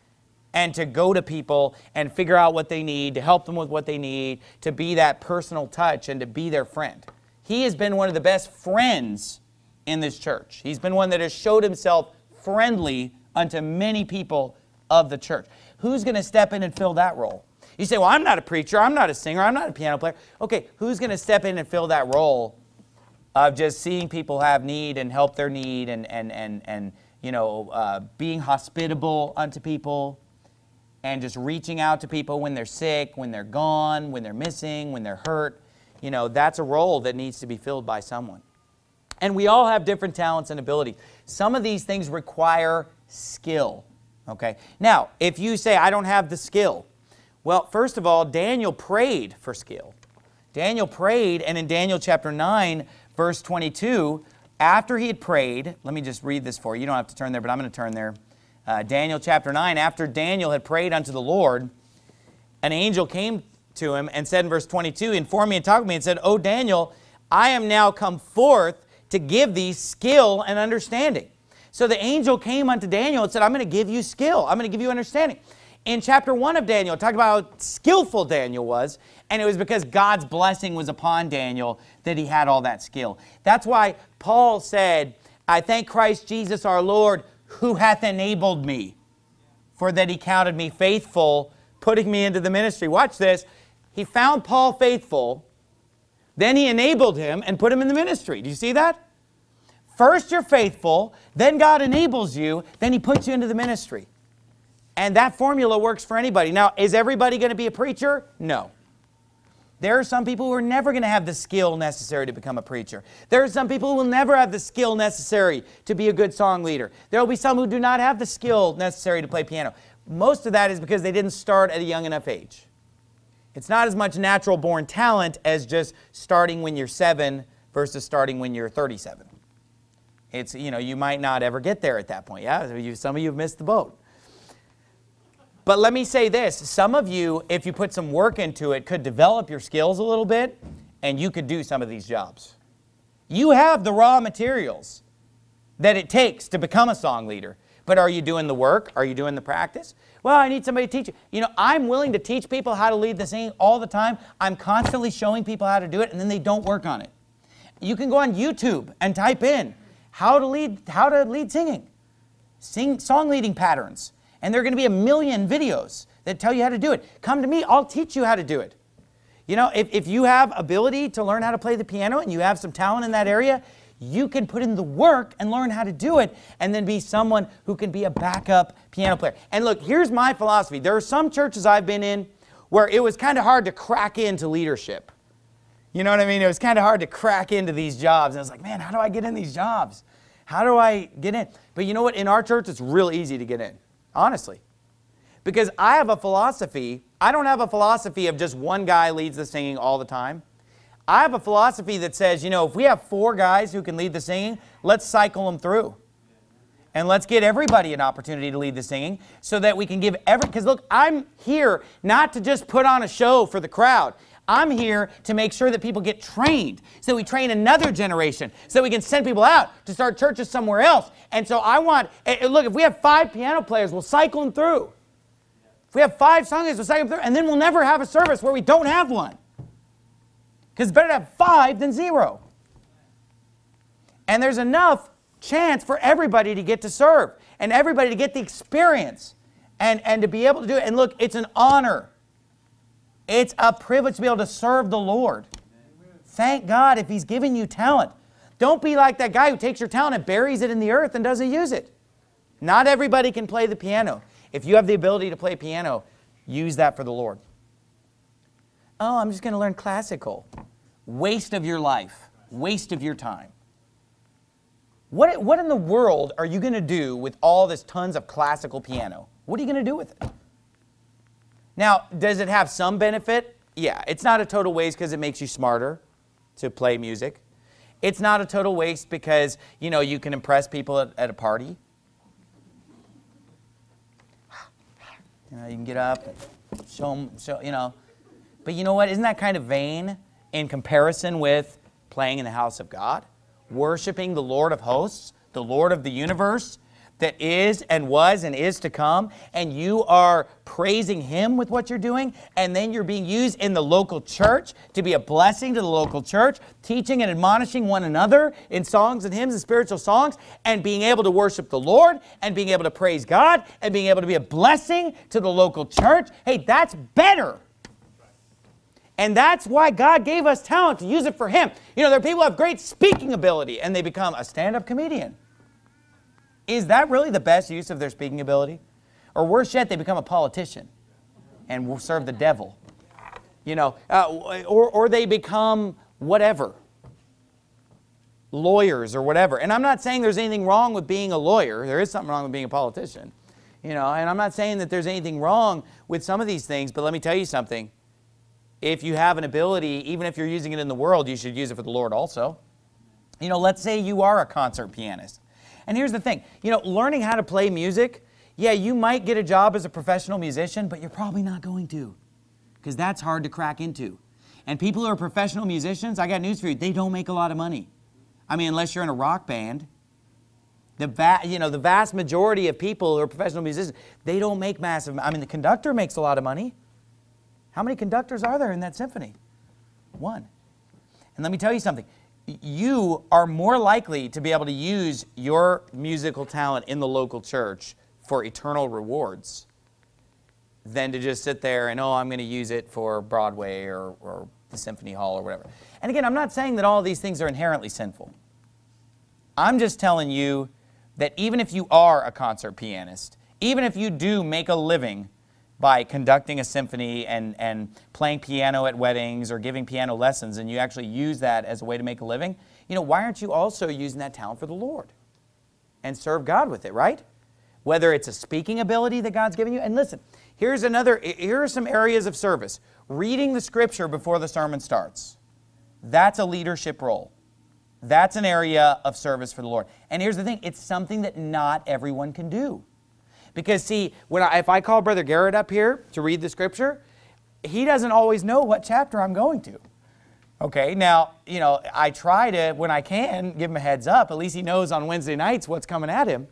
And to go to people and figure out what they need, to help them with what they need, to be that personal touch and to be their friend. He has been one of the best friends in this church. He's been one that has showed himself friendly unto many people of the church. Who's going to step in and fill that role? You say, well, I'm not a preacher, I'm not a singer, I'm not a piano player. Okay, who's going to step in and fill that role of just seeing people have need and help their need and, and, and, and you know, uh, being hospitable unto people? And just reaching out to people when they're sick, when they're gone, when they're missing, when they're hurt. You know, that's a role that needs to be filled by someone. And we all have different talents and abilities. Some of these things require skill. Okay? Now, if you say, I don't have the skill. Well, first of all, Daniel prayed for skill. Daniel prayed, and in Daniel chapter nine, verse twenty-two, after he had prayed, let me just read this for you. You don't have to turn there, but I'm going to turn there. Uh, Daniel chapter nine, after Daniel had prayed unto the Lord, an angel came to him and said in verse twenty-two, informed me and talked with me and said, O Daniel, I am now come forth to give thee skill and understanding. So the angel came unto Daniel and said, I'm going to give you skill. I'm going to give you understanding. In chapter one of Daniel, it talked about how skillful Daniel was, and it was because God's blessing was upon Daniel that he had all that skill. That's why Paul said, I thank Christ Jesus our Lord, who hath enabled me, for that he counted me faithful, putting me into the ministry. Watch this. He found Paul faithful, then he enabled him and put him in the ministry. Do you see that? First you're faithful, then God enables you, then he puts you into the ministry. And that formula works for anybody. Now, is everybody going to be a preacher? No. There are some people who are never going to have the skill necessary to become a preacher. There are some people who will never have the skill necessary to be a good song leader. There will be some who do not have the skill necessary to play piano. Most of that is because they didn't start at a young enough age. It's not as much natural born talent as just starting when you're seven versus starting when you're thirty-seven. It's, you know, you might not ever get there at that point. Yeah, some of you have missed the boat. But let me say this, some of you, if you put some work into it, could develop your skills a little bit, and you could do some of these jobs. You have the raw materials that it takes to become a song leader, But are you doing the work? Are you doing the practice? Well, I need somebody to teach you. You know, I'm willing to teach people how to lead the singing all the time. I'm constantly showing people how to do it, and then they don't work on it. You can go on YouTube and type in how to lead, how to lead singing, sing, song leading patterns. And there are going to be a million videos that tell you how to do it. Come to me, I'll teach you how to do it. You know, if, if you have ability to learn how to play the piano and you have some talent in that area, you can put in the work and learn how to do it and then be someone who can be a backup piano player. And look, here's my philosophy. There are some churches I've been in where it was kind of hard to crack into leadership. You know what I mean? It was kind of hard to crack into these jobs. And I was like, man, how do I get in these jobs? How do I get in? But you know what? In our church, it's real easy to get in, honestly. Because I have a philosophy. I don't have a philosophy of just one guy leads the singing all the time. I have a philosophy that says, you know, if we have four guys who can lead the singing, let's cycle them through. And let's get everybody an opportunity to lead the singing so that we can give every, because look, I'm here not to just put on a show for the crowd. I'm here to make sure that people get trained, so we train another generation, so we can send people out to start churches somewhere else. And so I want, look, if we have five piano players, we'll cycle them through. If we have five songwriters, we'll cycle them through, and then we'll never have a service where we don't have one. Because it's better to have five than zero. And there's enough chance for everybody to get to serve and everybody to get the experience and, and to be able to do it. And look, it's an honor. It's a privilege to be able to serve the Lord. Amen. Thank God if He's given you talent. Don't be like that guy who takes your talent and buries it in the earth and doesn't use it. Not everybody can play the piano. If you have the ability to play piano, use that for the Lord. Oh, I'm just going to learn classical. Waste of your life. Waste of your time. What, what in the world are you going to do with all this tons of classical piano? What are you going to do with it? Now, does it have some benefit? Yeah, it's not a total waste because it makes you smarter to play music. It's not a total waste because, you know, you can impress people at, at a party. You know, you can get up and show them, show, you know. But you know what? Isn't that kind of vain in comparison with playing in the house of God? Worshiping the Lord of hosts, the Lord of the universe, that is and was and is to come, and you are praising Him with what you're doing, and then you're being used in the local church to be a blessing to the local church, teaching and admonishing one another in songs and hymns and spiritual songs, and being able to worship the Lord, and being able to praise God, and being able to be a blessing to the local church. Hey, that's better. And that's why God gave us talent, to use it for Him. You know, there are people who have great speaking ability, and they become a stand-up comedian. Is that really the best use of their speaking ability? Or worse yet, they become a politician and will serve the devil. You know, uh, or, or they become whatever. Lawyers or whatever. And I'm not saying there's anything wrong with being a lawyer. There is something wrong with being a politician. You know, and I'm not saying that there's anything wrong with some of these things, but let me tell you something. If you have an ability, even if you're using it in the world, you should use it for the Lord also. You know, let's say you are a concert pianist. And here's the thing, you know, learning how to play music, yeah, you might get a job as a professional musician, but you're probably not going to, because that's hard to crack into. And people who are professional musicians, I got news for you, they don't make a lot of money. I mean, unless you're in a rock band. The va- you know, the vast majority of people who are professional musicians, they don't make massive, I mean, the conductor makes a lot of money. How many conductors are there in that symphony? One. And let me tell you something. You are more likely to be able to use your musical talent in the local church for eternal rewards than to just sit there and, oh, I'm going to use it for Broadway or, or the Symphony Hall or whatever. And again, I'm not saying that all of these things are inherently sinful. I'm just telling you that even if you are a concert pianist, even if you do make a living by conducting a symphony and, and playing piano at weddings or giving piano lessons, and you actually use that as a way to make a living, you know, why aren't you also using that talent for the Lord and serve God with it, right? Whether it's a speaking ability that God's given you. And listen, here's another, here are some areas of service. Reading the Scripture before the sermon starts. That's a leadership role. That's an area of service for the Lord. And here's the thing, it's something that not everyone can do. Because see, when I, if I call Brother Garrett up here to read the Scripture, he doesn't always know what chapter I'm going to. Okay, now, you know, I try to, when I can, give him a heads up. At least he knows on Wednesday nights what's coming at him.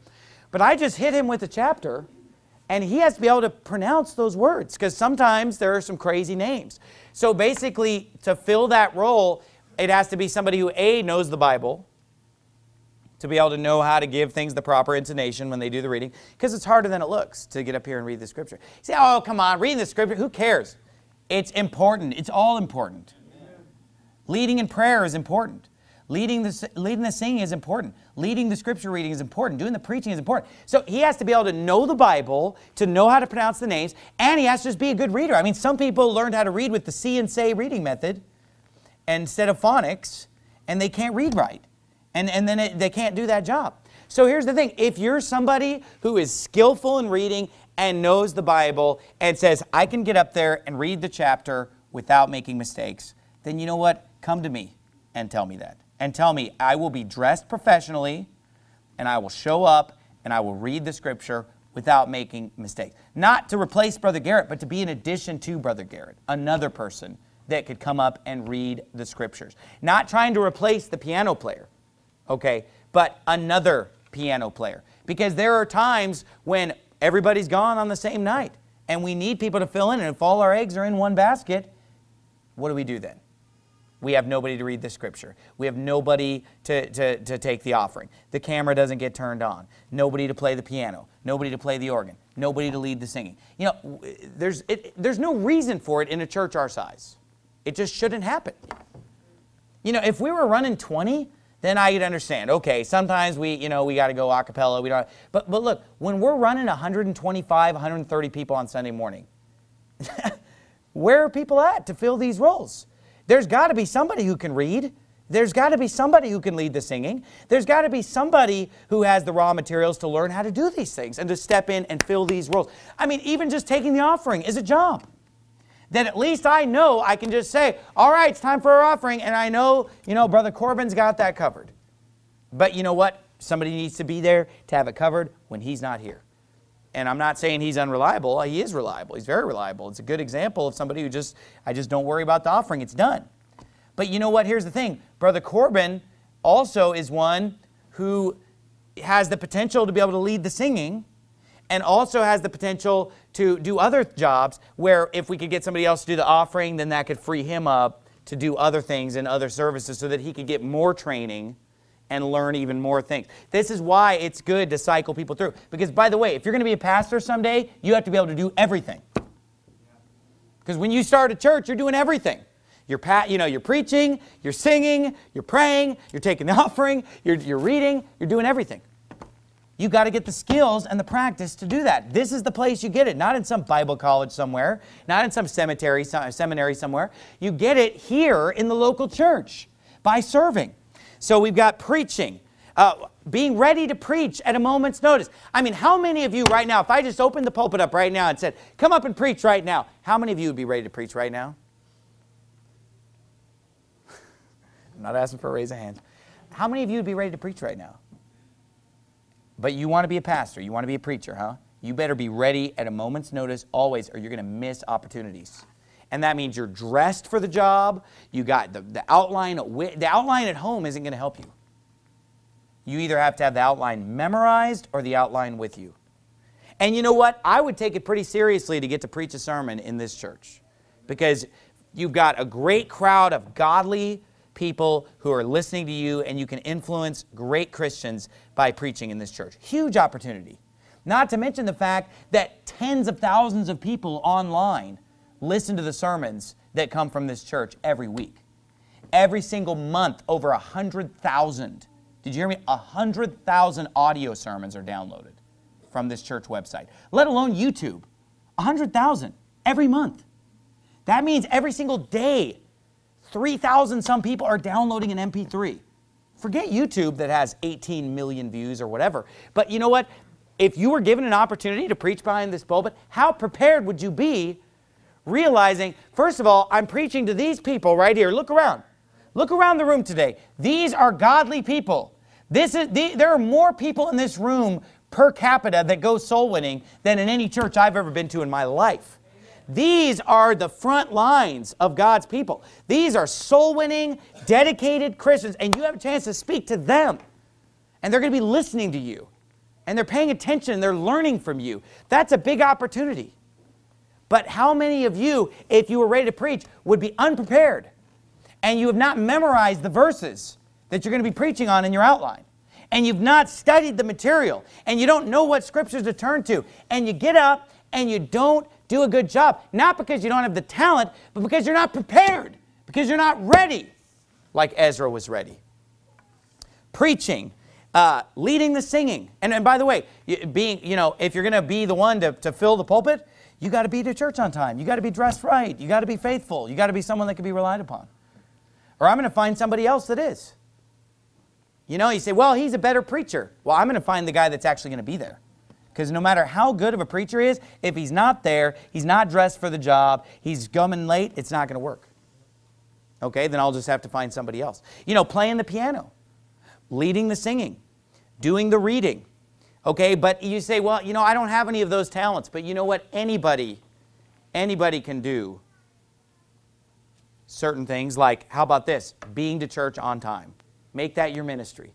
But I just hit him with a chapter, and he has to be able to pronounce those words, because sometimes there are some crazy names. So basically, to fill that role, it has to be somebody who, A, knows the Bible, to be able to know how to give things the proper intonation when they do the reading, because it's harder than it looks to get up here and read the Scripture. You say, oh, come on, reading the Scripture, who cares? It's important. It's all important. Amen. Leading in prayer is important. Leading the, leading the singing is important. Leading the Scripture reading is important. Doing the preaching is important. So he has to be able to know the Bible, to know how to pronounce the names, and he has to just be a good reader. I mean, some people learned how to read with the see and say reading method instead of phonics, and they can't read right. And, and then it, they can't do that job. So here's the thing. If you're somebody who is skillful in reading and knows the Bible and says, I can get up there and read the chapter without making mistakes, then you know what? Come to me and tell me that. And tell me, I will be dressed professionally, and I will show up, and I will read the Scripture without making mistakes. Not to replace Brother Garrett, but to be in addition to Brother Garrett, another person that could come up and read the Scriptures. Not trying to replace the piano player. Okay, but another piano player. Because there are times when everybody's gone on the same night, and we need people to fill in, and if all our eggs are in one basket, what do we do then? We have nobody to read the Scripture. We have nobody to, to, to take the offering. The camera doesn't get turned on. Nobody to play the piano. Nobody to play the organ. Nobody to lead the singing. You know, there's, it, there's no reason for it in a church our size. It just shouldn't happen. You know, if we were running twenty, then I could understand. Okay, sometimes we, you know, we got to go a cappella. We don't. But but look, when we're running one hundred twenty-five, one hundred thirty people on Sunday morning, where are people at to fill these roles? There's got to be somebody who can read. There's got to be somebody who can lead the singing. There's got to be somebody who has the raw materials to learn how to do these things and to step in and fill these roles. I mean, even just taking the offering is a job. Then at least I know I can just say, all right, it's time for our offering, and I know, you know, Brother Corbin's got that covered. But you know what? Somebody needs to be there to have it covered when he's not here. And I'm not saying he's unreliable. He is reliable. He's very reliable. It's a good example of somebody who just, I just don't worry about the offering. It's done. But you know what? Here's the thing. Brother Corbin also is one who has the potential to be able to lead the singing, and also has the potential to do other jobs where if we could get somebody else to do the offering, then that could free him up to do other things and other services so that he could get more training and learn even more things. This is why it's good to cycle people through. Because, by the way, if you're going to be a pastor someday, you have to be able to do everything. Because when you start a church, you're doing everything. You're, pa- you know, you're preaching, you're singing, you're praying, you're taking the offering, you're, you're reading, you're doing everything. You got to get the skills and the practice to do that. This is the place you get it, not in some Bible college somewhere, not in some cemetery, seminary somewhere. You get it here in the local church by serving. So we've got preaching, uh, being ready to preach at a moment's notice. I mean, how many of you right now, if I just opened the pulpit up right now and said, come up and preach right now, how many of you would be ready to preach right now? I'm not asking for a raise of hands. How many of you would be ready to preach right now? But you want to be a pastor. You want to be a preacher, huh? You better be ready at a moment's notice always, or you're going to miss opportunities. And that means you're dressed for the job. You got the, the outline. The outline at home isn't going to help you. You either have to have the outline memorized or the outline with you. And you know what? I would take it pretty seriously to get to preach a sermon in this church, because you've got a great crowd of godly people who are listening to you, and you can influence great Christians by preaching in this church. Huge opportunity. Not to mention the fact that tens of thousands of people online listen to the sermons that come from this church every week. Every single month, over one hundred thousand. Did you hear me? one hundred thousand audio sermons are downloaded from this church website, let alone YouTube. one hundred thousand every month. That means every single day, three thousand some people are downloading an M P three. Forget YouTube that has eighteen million views or whatever. But you know what? If you were given an opportunity to preach behind this pulpit, how prepared would you be, realizing, first of all, I'm preaching to these people right here. Look around. Look around the room today. These are godly people. This is the, there are more people in this room per capita that go soul winning than in any church I've ever been to in my life. These are the front lines of God's people. These are soul-winning, dedicated Christians, and you have a chance to speak to them. And they're going to be listening to you. and they're paying attention and they're learning from you. That's a big opportunity. But how many of you, if you were ready to preach, would be unprepared and you have not memorized the verses that you're going to be preaching on in your outline, and you've not studied the material, and you don't know what scriptures to turn to, and you get up and you don't do a good job, not because you don't have the talent, but because you're not prepared, because you're not ready like Ezra was ready. Preaching, uh, leading the singing. And, and by the way, being, you know, if you're going to be the one to, to fill the pulpit, you got to be to church on time. You got to be dressed right. You got to be faithful. You got to be someone that can be relied upon. Or I'm going to find somebody else that is. You know, you say, well, he's a better preacher. Well, I'm going to find the guy that's actually going to be there. Because no matter how good of a preacher he is, if he's not there, he's not dressed for the job, he's coming late, it's not going to work. Okay, then I'll just have to find somebody else. You know, playing the piano, leading the singing, doing the reading. Okay, but you say, well, you know, I don't have any of those talents. But you know what? Anybody, anybody can do certain things. Like, how about this? Being to church on time. Make that your ministry.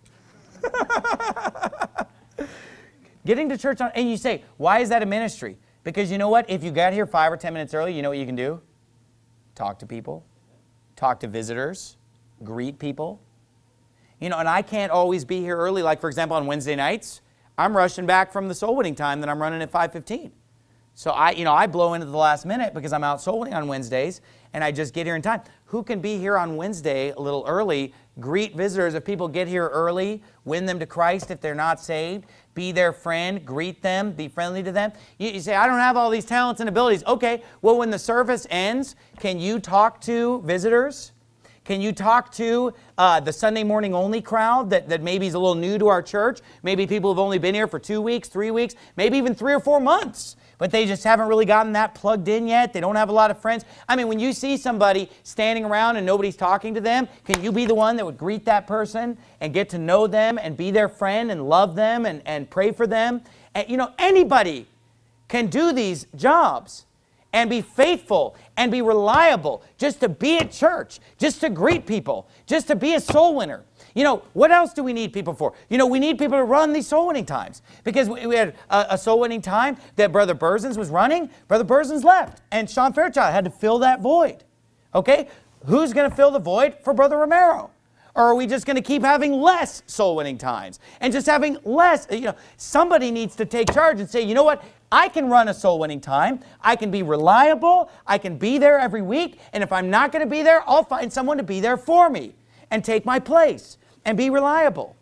Getting to church on, and you say, why is that a ministry? Because you know what? If you got here five or ten minutes early, you know what you can do? Talk to people. Talk to visitors. Greet people. You know, and I can't always be here early. Like, for example, on Wednesday nights, I'm rushing back from the soul winning time that I'm running at five fifteen. So I, you know, I blow into the last minute because I'm out soul winning on Wednesdays, and I just get here in time. Who can be here on Wednesday a little early, greet visitors if people get here early, win them to Christ if they're not saved, be their friend, greet them, be friendly to them? You, you say, I don't have all these talents and abilities. Okay, well, when the service ends, can you talk to visitors? Can you talk to uh, the Sunday morning only crowd that, that maybe is a little new to our church? Maybe people have only been here for two weeks, three weeks, maybe even three or four months. But they just haven't really gotten that plugged in yet. They don't have a lot of friends. I mean, when you see somebody standing around and nobody's talking to them, can you be the one that would greet that person and get to know them and be their friend and love them and, and pray for them? And, you know, anybody can do these jobs and be faithful and be reliable just to be at church, just to greet people, just to be a soul winner. You know, what else do we need people for? You know, we need people to run these soul winning times. Because we had a, a soul winning time that Brother Berzins was running. Brother Berzins left, and Sean Fairchild had to fill that void. Okay? Who's going to fill the void for Brother Romero? Or are we just going to keep having less soul winning times and just having less? You know, somebody needs to take charge and say, you know what? I can run a soul winning time. I can be reliable. I can be there every week. And if I'm not going to be there, I'll find someone to be there for me and take my place and be reliable.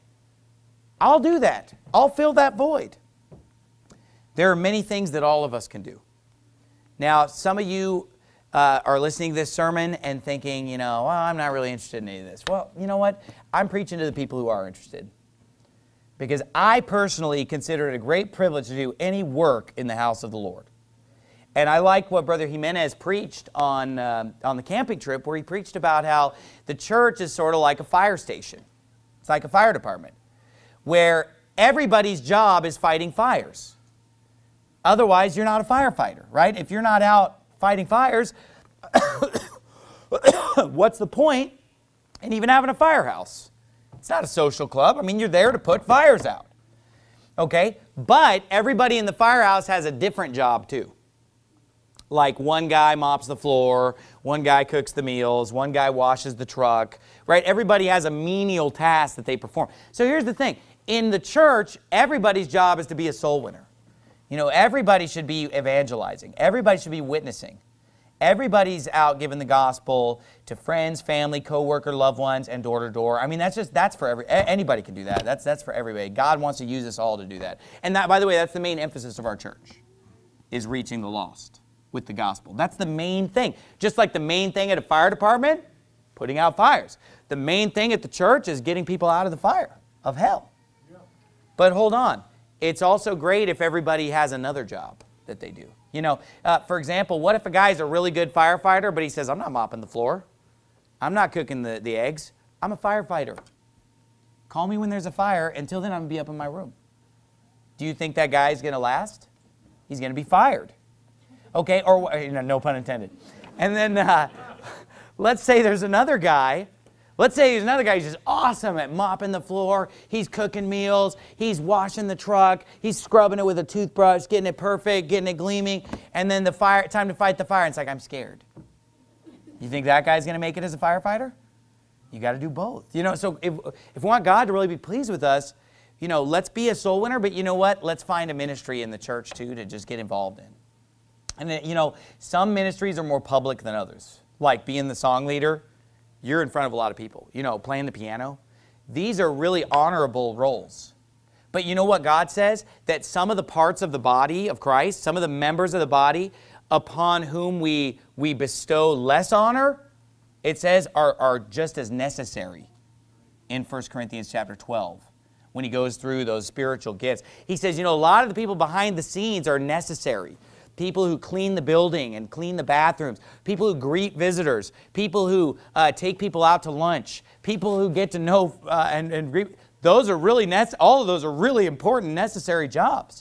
I'll do that. I'll fill that void. There are many things that all of us can do. Now, some of you uh, are listening to this sermon and thinking, you know, well, I'm not really interested in any of this. Well, you know what? I'm preaching to the people who are interested. Because I personally consider it a great privilege to do any work in the house of the Lord. And I like what Brother Jimenez preached on, uh, on the camping trip, where he preached about how the church is sort of like a fire station. It's like a fire department, where everybody's job is fighting fires. Otherwise, you're not a firefighter, right? If you're not out fighting fires, what's the point in even having a firehouse? It's not a social club. I mean, you're there to put fires out. Okay? But everybody in the firehouse has a different job too. Like one guy mops the floor, one guy cooks the meals, one guy washes the truck, right? Everybody has a menial task that they perform. So here's the thing. In the church, everybody's job is to be a soul winner. You know, everybody should be evangelizing. Everybody should be witnessing. Everybody's out giving the gospel to friends, family, co-worker, loved ones, and door to door. I mean, that's just, that's for every, anybody can do that. That's, that's for everybody. God wants to use us all to do that. And that, by the way, that's the main emphasis of our church, is reaching the lost with the gospel. That's the main thing. Just like the main thing at a fire department, putting out fires. The main thing at the church is getting people out of the fire of hell. Yeah. But hold on. It's also great if everybody has another job that they do. You know, uh, for example, what if a guy's a really good firefighter, but he says, I'm not mopping the floor. I'm not cooking the, the eggs. I'm a firefighter. Call me when there's a fire. Until then, I'm going to be up in my room. Do you think that guy's going to last? He's going to be fired. Okay, or you know, no pun intended. And then uh, let's say there's another guy, Let's say there's another guy who's just awesome at mopping the floor. He's cooking meals. He's washing the truck. He's scrubbing it with a toothbrush, getting it perfect, getting it gleaming. And then the fire, time to fight the fire. And it's like, I'm scared. You think that guy's going to make it as a firefighter? You got to do both. You know, so if, if we want God to really be pleased with us, you know, let's be a soul winner. But you know what? Let's find a ministry in the church, too, to just get involved in. And, then, you know, some ministries are more public than others. Like being the song leader. You're in front of a lot of people, you know, playing the piano. These are really honorable roles. But you know what God says? That some of the parts of the body of Christ, some of the members of the body upon whom we, we bestow less honor, it says are, are just as necessary in First Corinthians chapter twelve. When he goes through those spiritual gifts. He says, you know, a lot of the people behind the scenes are necessary. People who clean the building and clean the bathrooms, people who greet visitors, people who uh, take people out to lunch, people who get to know uh, and, and greet. Those are really, nec- all of those are really important, necessary jobs.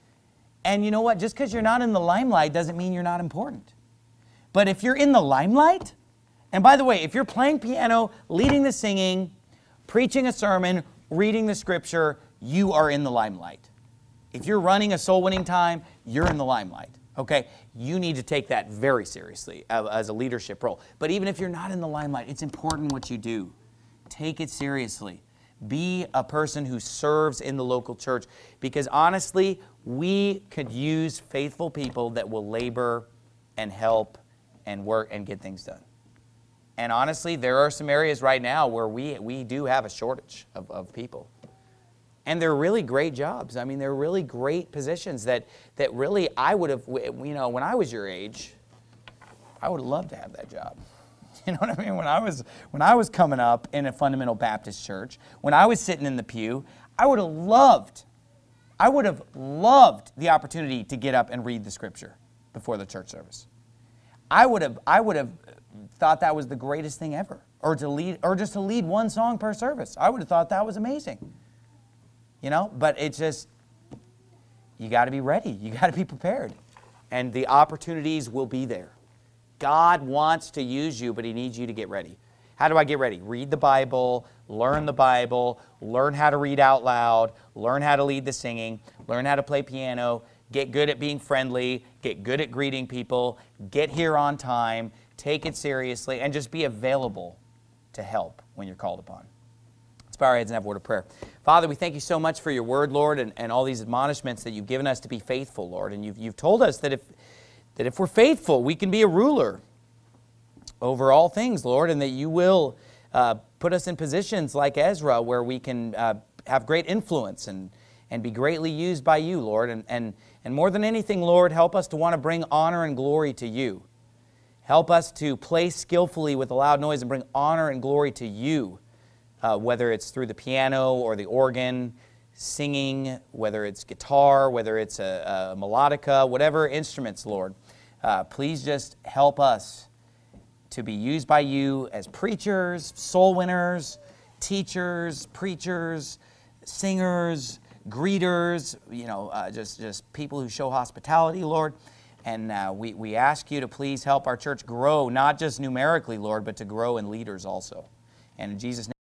And you know what? Just because you're not in the limelight doesn't mean you're not important. But if you're in the limelight, and by the way, if you're playing piano, leading the singing, preaching a sermon, reading the scripture, you are in the limelight. If you're running a soul winning time, you're in the limelight. Okay, you need to take that very seriously as a leadership role. But even if you're not in the limelight, it's important what you do. Take it seriously. Be a person who serves in the local church. Because honestly, we could use faithful people that will labor and help and work and get things done. And honestly, there are some areas right now where we, we do have a shortage of, of people. And they're really great jobs. I mean, they're really great positions that, that really I would have, you know, when I was your age, I would have loved to have that job. You know what I mean? When I was, when I was coming up in a fundamental Baptist church, when I was sitting in the pew, I would have loved, I would have loved the opportunity to get up and read the scripture before the church service. I would have, I would have thought that was the greatest thing ever. Or to lead, or just to lead one song per service. I would have thought that was amazing. You know, but it's just, you got to be ready. You got to be prepared. And the opportunities will be there. God wants to use you, but he needs you to get ready. How do I get ready? Read the Bible, learn the Bible, learn how to read out loud, learn how to lead the singing, learn how to play piano, get good at being friendly, get good at greeting people, get here on time, take it seriously, and just be available to help when you're called upon. Let's bow our heads and have a word of prayer. Father, we thank you so much for your word, Lord, and, and all these admonishments that you've given us to be faithful, Lord. And you've, you've told us that if, that if we're faithful, we can be a ruler over all things, Lord, and that you will uh, put us in positions like Ezra where we can uh, have great influence and, and be greatly used by you, Lord. And, and, and more than anything, Lord, help us to want to bring honor and glory to you. Help us to play skillfully with a loud noise and bring honor and glory to you. Uh, whether it's through the piano or the organ, singing, whether it's guitar, whether it's a, a melodica, whatever instruments, Lord. Uh, please just help us to be used by you as preachers, soul winners, teachers, preachers, singers, greeters, you know, uh, just, just people who show hospitality, Lord. And uh, we, we ask you to please help our church grow, not just numerically, Lord, but to grow in leaders also. And in Jesus' name,